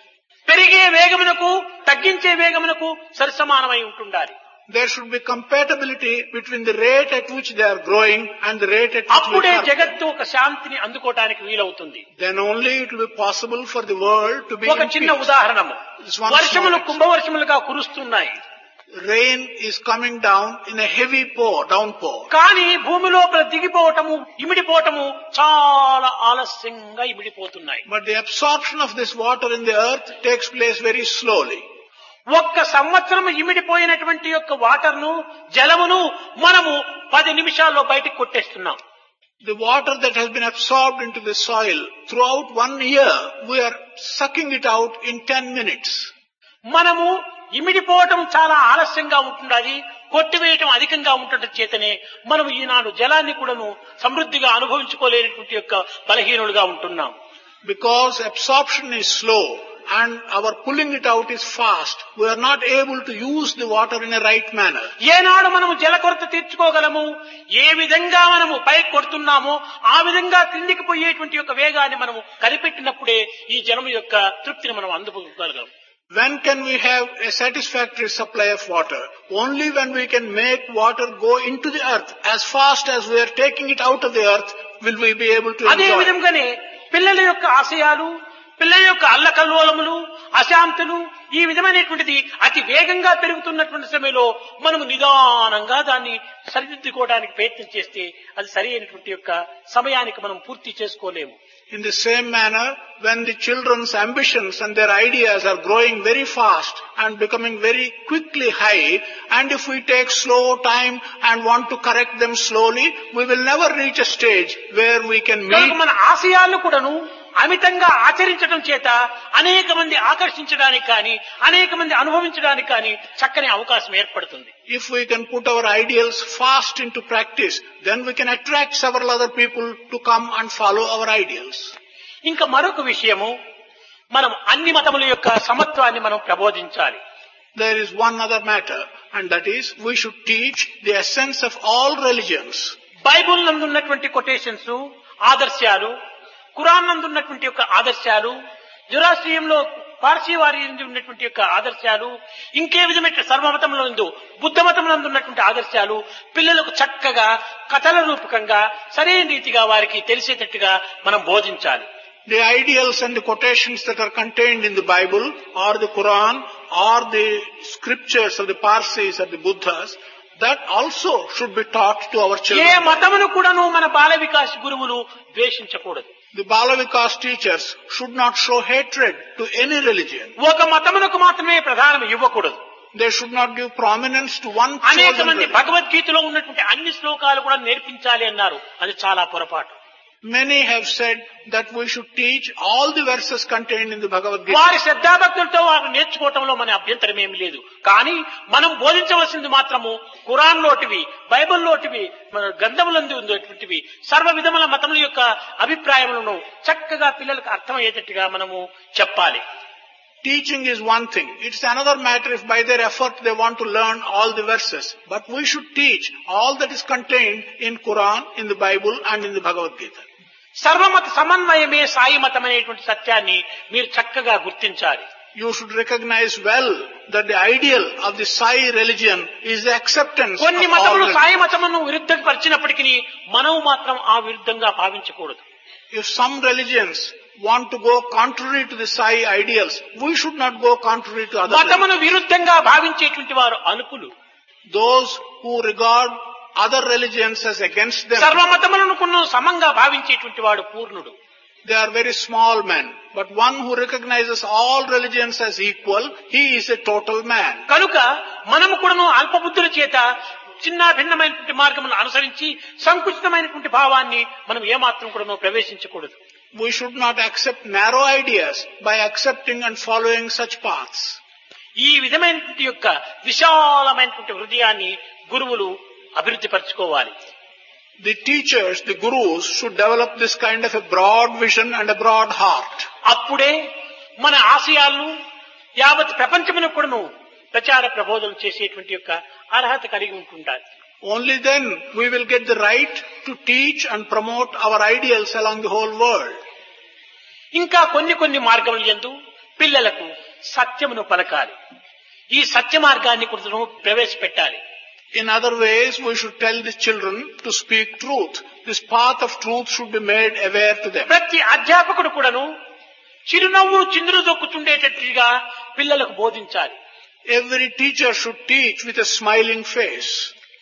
పెరిగే వేగమునకు తగ్గించే వేగమునకు సరిసమానమై ఉంటుండాలి. There should be compatibility between the rate at which they are growing and the rate at which అప్పుడే we curb them. జగత్తు ఒక శాంతిని అందుకోవడానికి వీలవుతుంది. Then only it will be possible for the world to be ఒక in చిన్న peace. ఉదాహరణము, This one వర్షములు small- కుంభవర్షములుగా కురుస్తున్నాయి. Rain is coming down in a heavy pour, downpour. కానీ భూమి లోపల దిగిపోవటము, ఇమిడిపోవటము చాలా ఆలస్యంగా ఇమిడిపోతున్నాయి. But the absorption of this water in the earth takes place very slowly. ఒక్క సంవత్సరం ఇమిడిపోయినటువంటి యొక్క వాటర్ను, జలమును మనము పది నిమిషాల్లో బయటికి కొట్టేస్తున్నాం. The water that has been absorbed into the soil throughout one year, we are sucking it out in ten minutes. మనము ఇమిడిపోవటం చాలా ఆలస్యంగా ఉంటున్నది, కొట్టివేయటం అధికంగా ఉండటం చేతనే మనం ఈనాడు జలాన్ని కూడాను సమృద్ధిగా అనుభవించుకోలేనటువంటి యొక్క బలహీనులుగా ఉంటున్నాం. Because absorption is slow and our pulling it out is fast, we are not able to use the water in a right manner. ఏనాడు మనము జల కొరత తీర్చుకోగలము, ఏ విధంగా మనము పైకి కొడుతున్నామో ఆ విధంగా క్రిందికి పోయేటువంటి యొక్క వేగాన్ని మనము కనిపెట్టినప్పుడే ఈ జలము యొక్క తృప్తిని మనం అందుకోగలం. When can we have a satisfactory supply of water? Only when we can make water go into the earth. As fast as we are taking it out of the earth, will we be able to అదే enjoy. విధంగానే పిల్లల యొక్క ఆశయాలు, పిల్లల యొక్క అల్లకల్లోలములు, అశాంతులు, ఈ విధమైనటువంటిది అతి వేగంగా పెరుగుతున్నటువంటి సమయంలో మనము నిదానంగా దాన్ని సరిదిద్దుకోవడానికి ప్రయత్నం చేస్తే అది సరి అయినటువంటి యొక్క సమయానికి మనం పూర్తి చేసుకోలేము. In the same manner, when the children's ambitions and their ideas are growing very fast and becoming very quickly high, and if we take slow time and want to correct them slowly, we will never reach a stage where we can కనుక meet. మన ఆశయాలను కూడాను అమితంగా ఆచరించడం చేత అనేక మంది ఆకర్షించడానికి కానీ, అనేక మంది అనుభవించడానికి కానీ చక్కని అవకాశం ఏర్పడుతుంది. If we can put our ideals fast into practice, then we can attract several other people to come and follow our ideals. ఇంకా మరొక విషయము, మనం అన్ని మతముల యొక్క సమత్వాన్ని మనం ప్రబోధించాలి. There is one other matter, and that is we should teach the essence of all religions. Bible నందు ఉన్నటువంటి కొటేషన్స్, ఆదర్శాలు, ఖురాన్ నందు ఉన్నటువంటి యొక్క ఆదర్శాలు, జురాస్ట్రియంలో పార్సీ వారి ఉన్నటువంటి యొక్క ఆదర్శాలు, ఇంకే విధమైన సర్వమతంలో బుద్ధ మతం నందు ఉన్నటువంటి ఆదర్శాలు పిల్లలకు చక్కగా కథల రూపకంగా సరైన రీతిగా వారికి తెలిసేటట్టుగా మనం బోధించాలి. The ideals and the quotations that are contained in the Bible or the Quran or the scriptures of the Parsis or the Buddhas, that also should be taught to our A children. మతమును కూడాను మన బాల వికాస్ గురువులు ద్వేషించకూడదు. The Balavikas teachers should not show hatred to any religion. ఒక మతమునకు మాత్రమే ప్రధానం ఇవ్వకూడదు. They should not give prominence to one అనేక chosen మంది religion. భగవద్గీతలో ఉన్నటువంటి అన్ని శ్లోకాలు కూడా నేర్పించాలి అన్నారు. అది చాలా పొరపాటు. Many have said that we should teach all the verses contained in the Bhagavad Gita. వారి శ్రద్ధాభక్తులతో వారు నేర్చుకోవటంలో మన అభ్యంతరం ఏమి లేదు. కానీ మనం బోధించవలసింది మాత్రము ఖురాన్ లోటివి, బైబిల్ లోటివి, మన గ్రంథములందు ఉండేటువంటివి సర్వ విధముల మతముల యొక్క అభిప్రాయములను చక్కగా పిల్లలకు అర్థమయ్యేటట్టుగా మనము చెప్పాలి. Teaching is one thing. It's another matter if by their effort they want to learn all the verses. But we should teach all that is contained in Quran, in the Bible and in the Bhagavad Gita. సర్వమత సమన్వయమే Sai మతం అనేటువంటి సత్యాన్ని మీరు చక్కగా గుర్తించాలి. You should recognize well that the ideal of the Sai religion is the acceptance of కొన్ని all మతములు religions. సాయి మతమును విరుద్ధపరిచినప్పటికీ మనం మాత్రం ఆ విరుద్ధంగా భావించకూడదు. If some religions want to go contrary to the Sai ideals, we should not go contrary to other religions. మతమును విరుద్ధంగా భావించేటువంటి వారు అల్పులు. Those who regard other religions as against them, సర్వమతములను కొను సమంగా భావించేటువంటి వాడు పూర్ణుడు. they are very small men. But one who recognizes all religions as equal, he is a total man. కనుక మనము కూడాను అల్పబుద్ధుల చేత చిన్న భిన్నమైనటువంటి మార్గములను అనుసరించి సంకుచితమైనటువంటి భావాన్ని మనం ఏమాత్రం కూడాను ప్రవేశించకూడదు. We should not accept narrow ideas by accepting and following such paths. ఈ విధమైనటువంటి యొక్క విశాలమైనటువంటి హృదయాన్ని గురువులు అభివృద్ధి పరచుకోవాలి. The teachers, the gurus should develop this kind of a broad vision and a broad heart. అప్పుడే మన ఆశయాలను యావత్ ప్రపంచమునకు కూడాను ప్రచార ప్రబోధనలు చేసేటువంటి యొక్క అర్హత కలిగి ఉంటుంటారు. Only then we will get the right to teach and promote our ideals along the whole world. ఇంకా కొన్ని కొన్ని మార్గముల యందు పిల్లలకు సత్యమును పలకాలి. ఈ సత్య మార్గాన్ని కూడా ప్రవేశపెట్టాలి. In other ways, we should tell the children to speak truth. This path of truth should be made aware to them. ప్రతి అధ్యాపకుడు కూడాను చిరునవ్వు చిందులు దొక్కుతుండేటట్టుగా పిల్లలకు బోధించాలి. Every teacher should teach with a smiling face.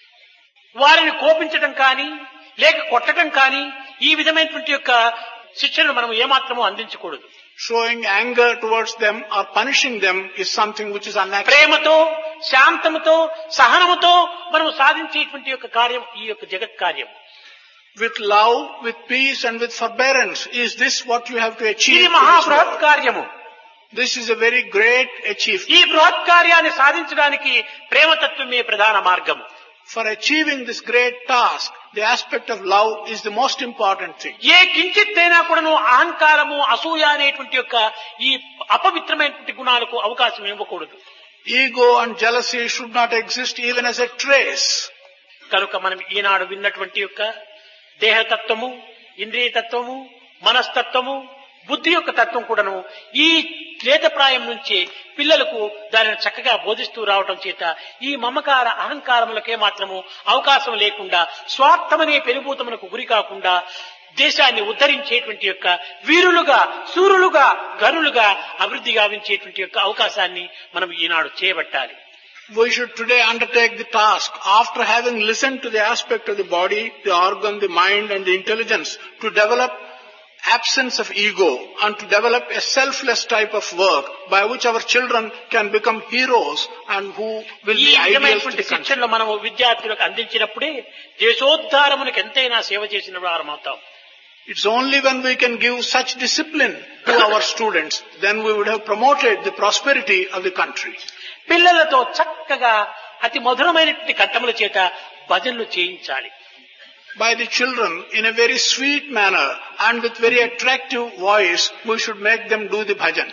వారిని కోపించడం కానీ లేక కొట్టడం కానీ ఈ విధమైనటువంటి యొక్క శిక్షను మనం ఏమాత్రము అందించకూడదు. Showing anger towards them or punishing them is something which is unnatural. ప్రేమతో, శాంతముతో, సహనముతో మనం సాధించేటువంటి యొక్క కార్యం ఈ యొక్క జగత్ కార్యం. With love, with peace and with forbearance, is this what you have to achieve? ఇది in this మహాబృహత్ world? కార్యము. This is a very great achievement. ఈ బృహత్ కార్యాన్ని సాధించడానికి ప్రేమతత్వమే ప్రధాన మార్గము. For achieving this great task, the aspect of love is the most important thing. ఏ కించిత్తైనా కూడాను అహంకారము, అసూయ అనేటువంటి యొక్క ఈ అపవిత్రమైనటువంటి గుణాలకు అవకాశం ఇవ్వకూడదు. Ego and jealousy should not exist even as a trace. కనుక మనం ఈనాడు విన్నటువంటి యొక్క దేహతత్వము, ఇంద్రియతత్వము, మనస్తత్వము, బుద్ధి యొక్క తత్వం కూడాను ఈ శ్వేతప్రాయం నుంచి పిల్లలకు దానిని చక్కగా బోధిస్తూ రావటం చేత ఈ మమకార అహంకారములకే మాత్రము అవకాశం లేకుండా స్వార్థమనే పెనుభూతమునకు గురి కాకుండా దేశాన్ని ఉద్ధరించేటువంటి యొక్క వీరులుగా, సూరులుగా, గనులుగా అభివృద్ధి గావించేటువంటి యొక్క అవకాశాన్ని మనం ఈనాడు చేయబట్టాలి. We should today undertake the task, after having listened to the aspect of the body, the organ, the mind and the intelligence, to develop absence of ego and to develop a selfless type of work by which our children can become heroes and who will ఈ be ideals to విధమైనటువంటి the country. శిక్షణలు మనము విద్యార్థులకు అందించినప్పుడే దేశోద్ధారమునకు ఎంతైనా సేవ చేసిన వారం అవుతాం. It's only when we can give such discipline to our students, then we would have promoted the prosperity of the country. పిల్లలతో చక్కగా అతి మధురమైనటువంటి కంఠముల చేత భజనలు చేయించాలి. By the children, in a very sweet manner and with very attractive voice, we should make them do the bhajan.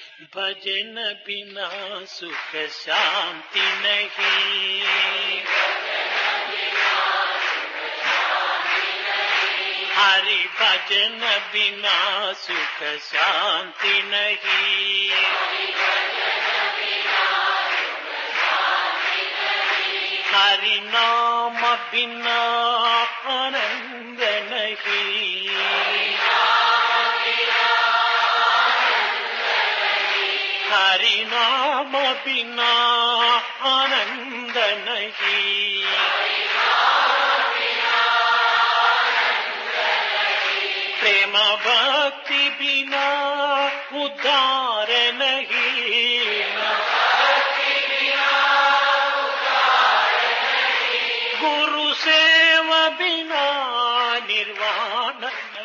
భజన బినా సుఖ శాంతి నహీ, హరి భజన బినా సుఖ శాంతి నహీ. हरि नाम बिना आनंद नहीं, हरि नाम बिना आनंद नहीं, प्रेम भक्ति बिना उद्धार नहीं, गुरु सेवा बिना निर्वाण नहीं,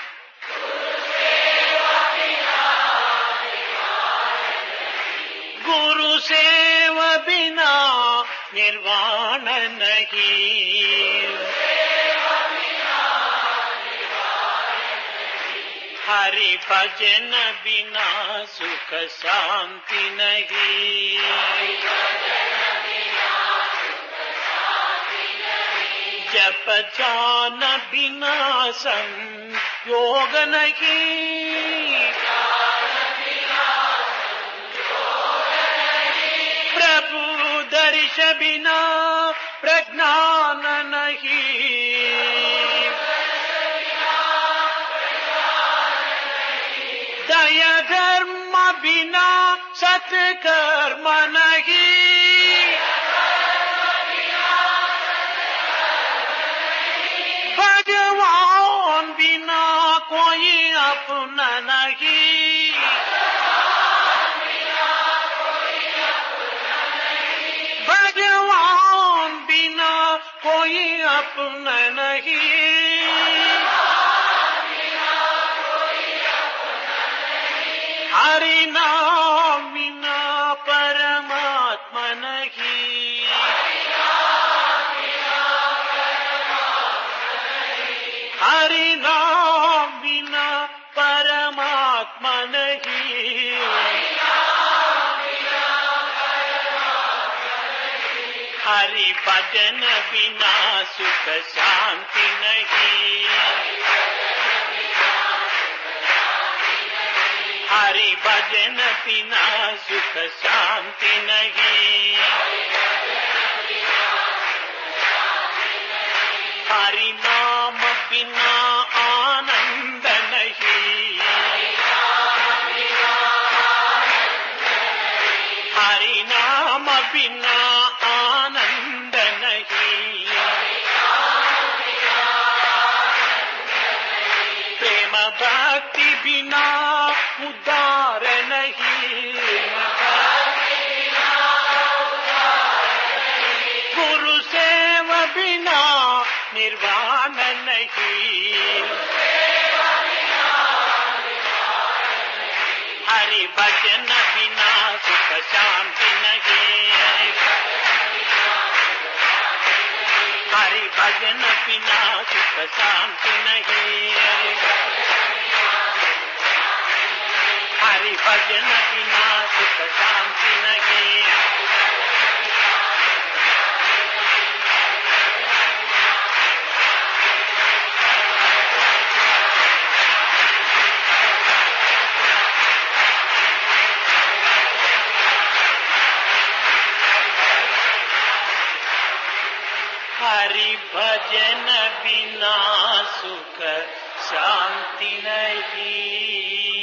गुरु सेवा बिना निर्वाण नहीं, हरि भजन बिना सुख शांति नहीं, जप ध्यान बिना संयोग नहीं, प्रभु दर्श बिना प्रज्ञान नहीं, दया धर्म बिना सत्कर्म नहीं, भगवान बिना कोई अपना नहीं, भगवान बिना कोई अपना नहीं, हरि नाम बिना परमात्मा नहीं, हरि नाम बिना परमात्मा नहीं, हरि भजन बिना सुख शांति नहीं, हरि भजन बिना सुख शांति नहीं, हरि नाम बिना आनंद नहीं, हरि नाम बिना आनंद नहीं, प्रेम भक्ति बिना उद्धार नहीं, गुरु सेवा बिना निर्वाण नहीं, हरि भजन बिना सुख शांति नहीं, हरि भजन बिना सुख शांति नहीं, हरि भजन बिना सुख शांति नहीं, हरि भजन बिना सुख शांति नहीं।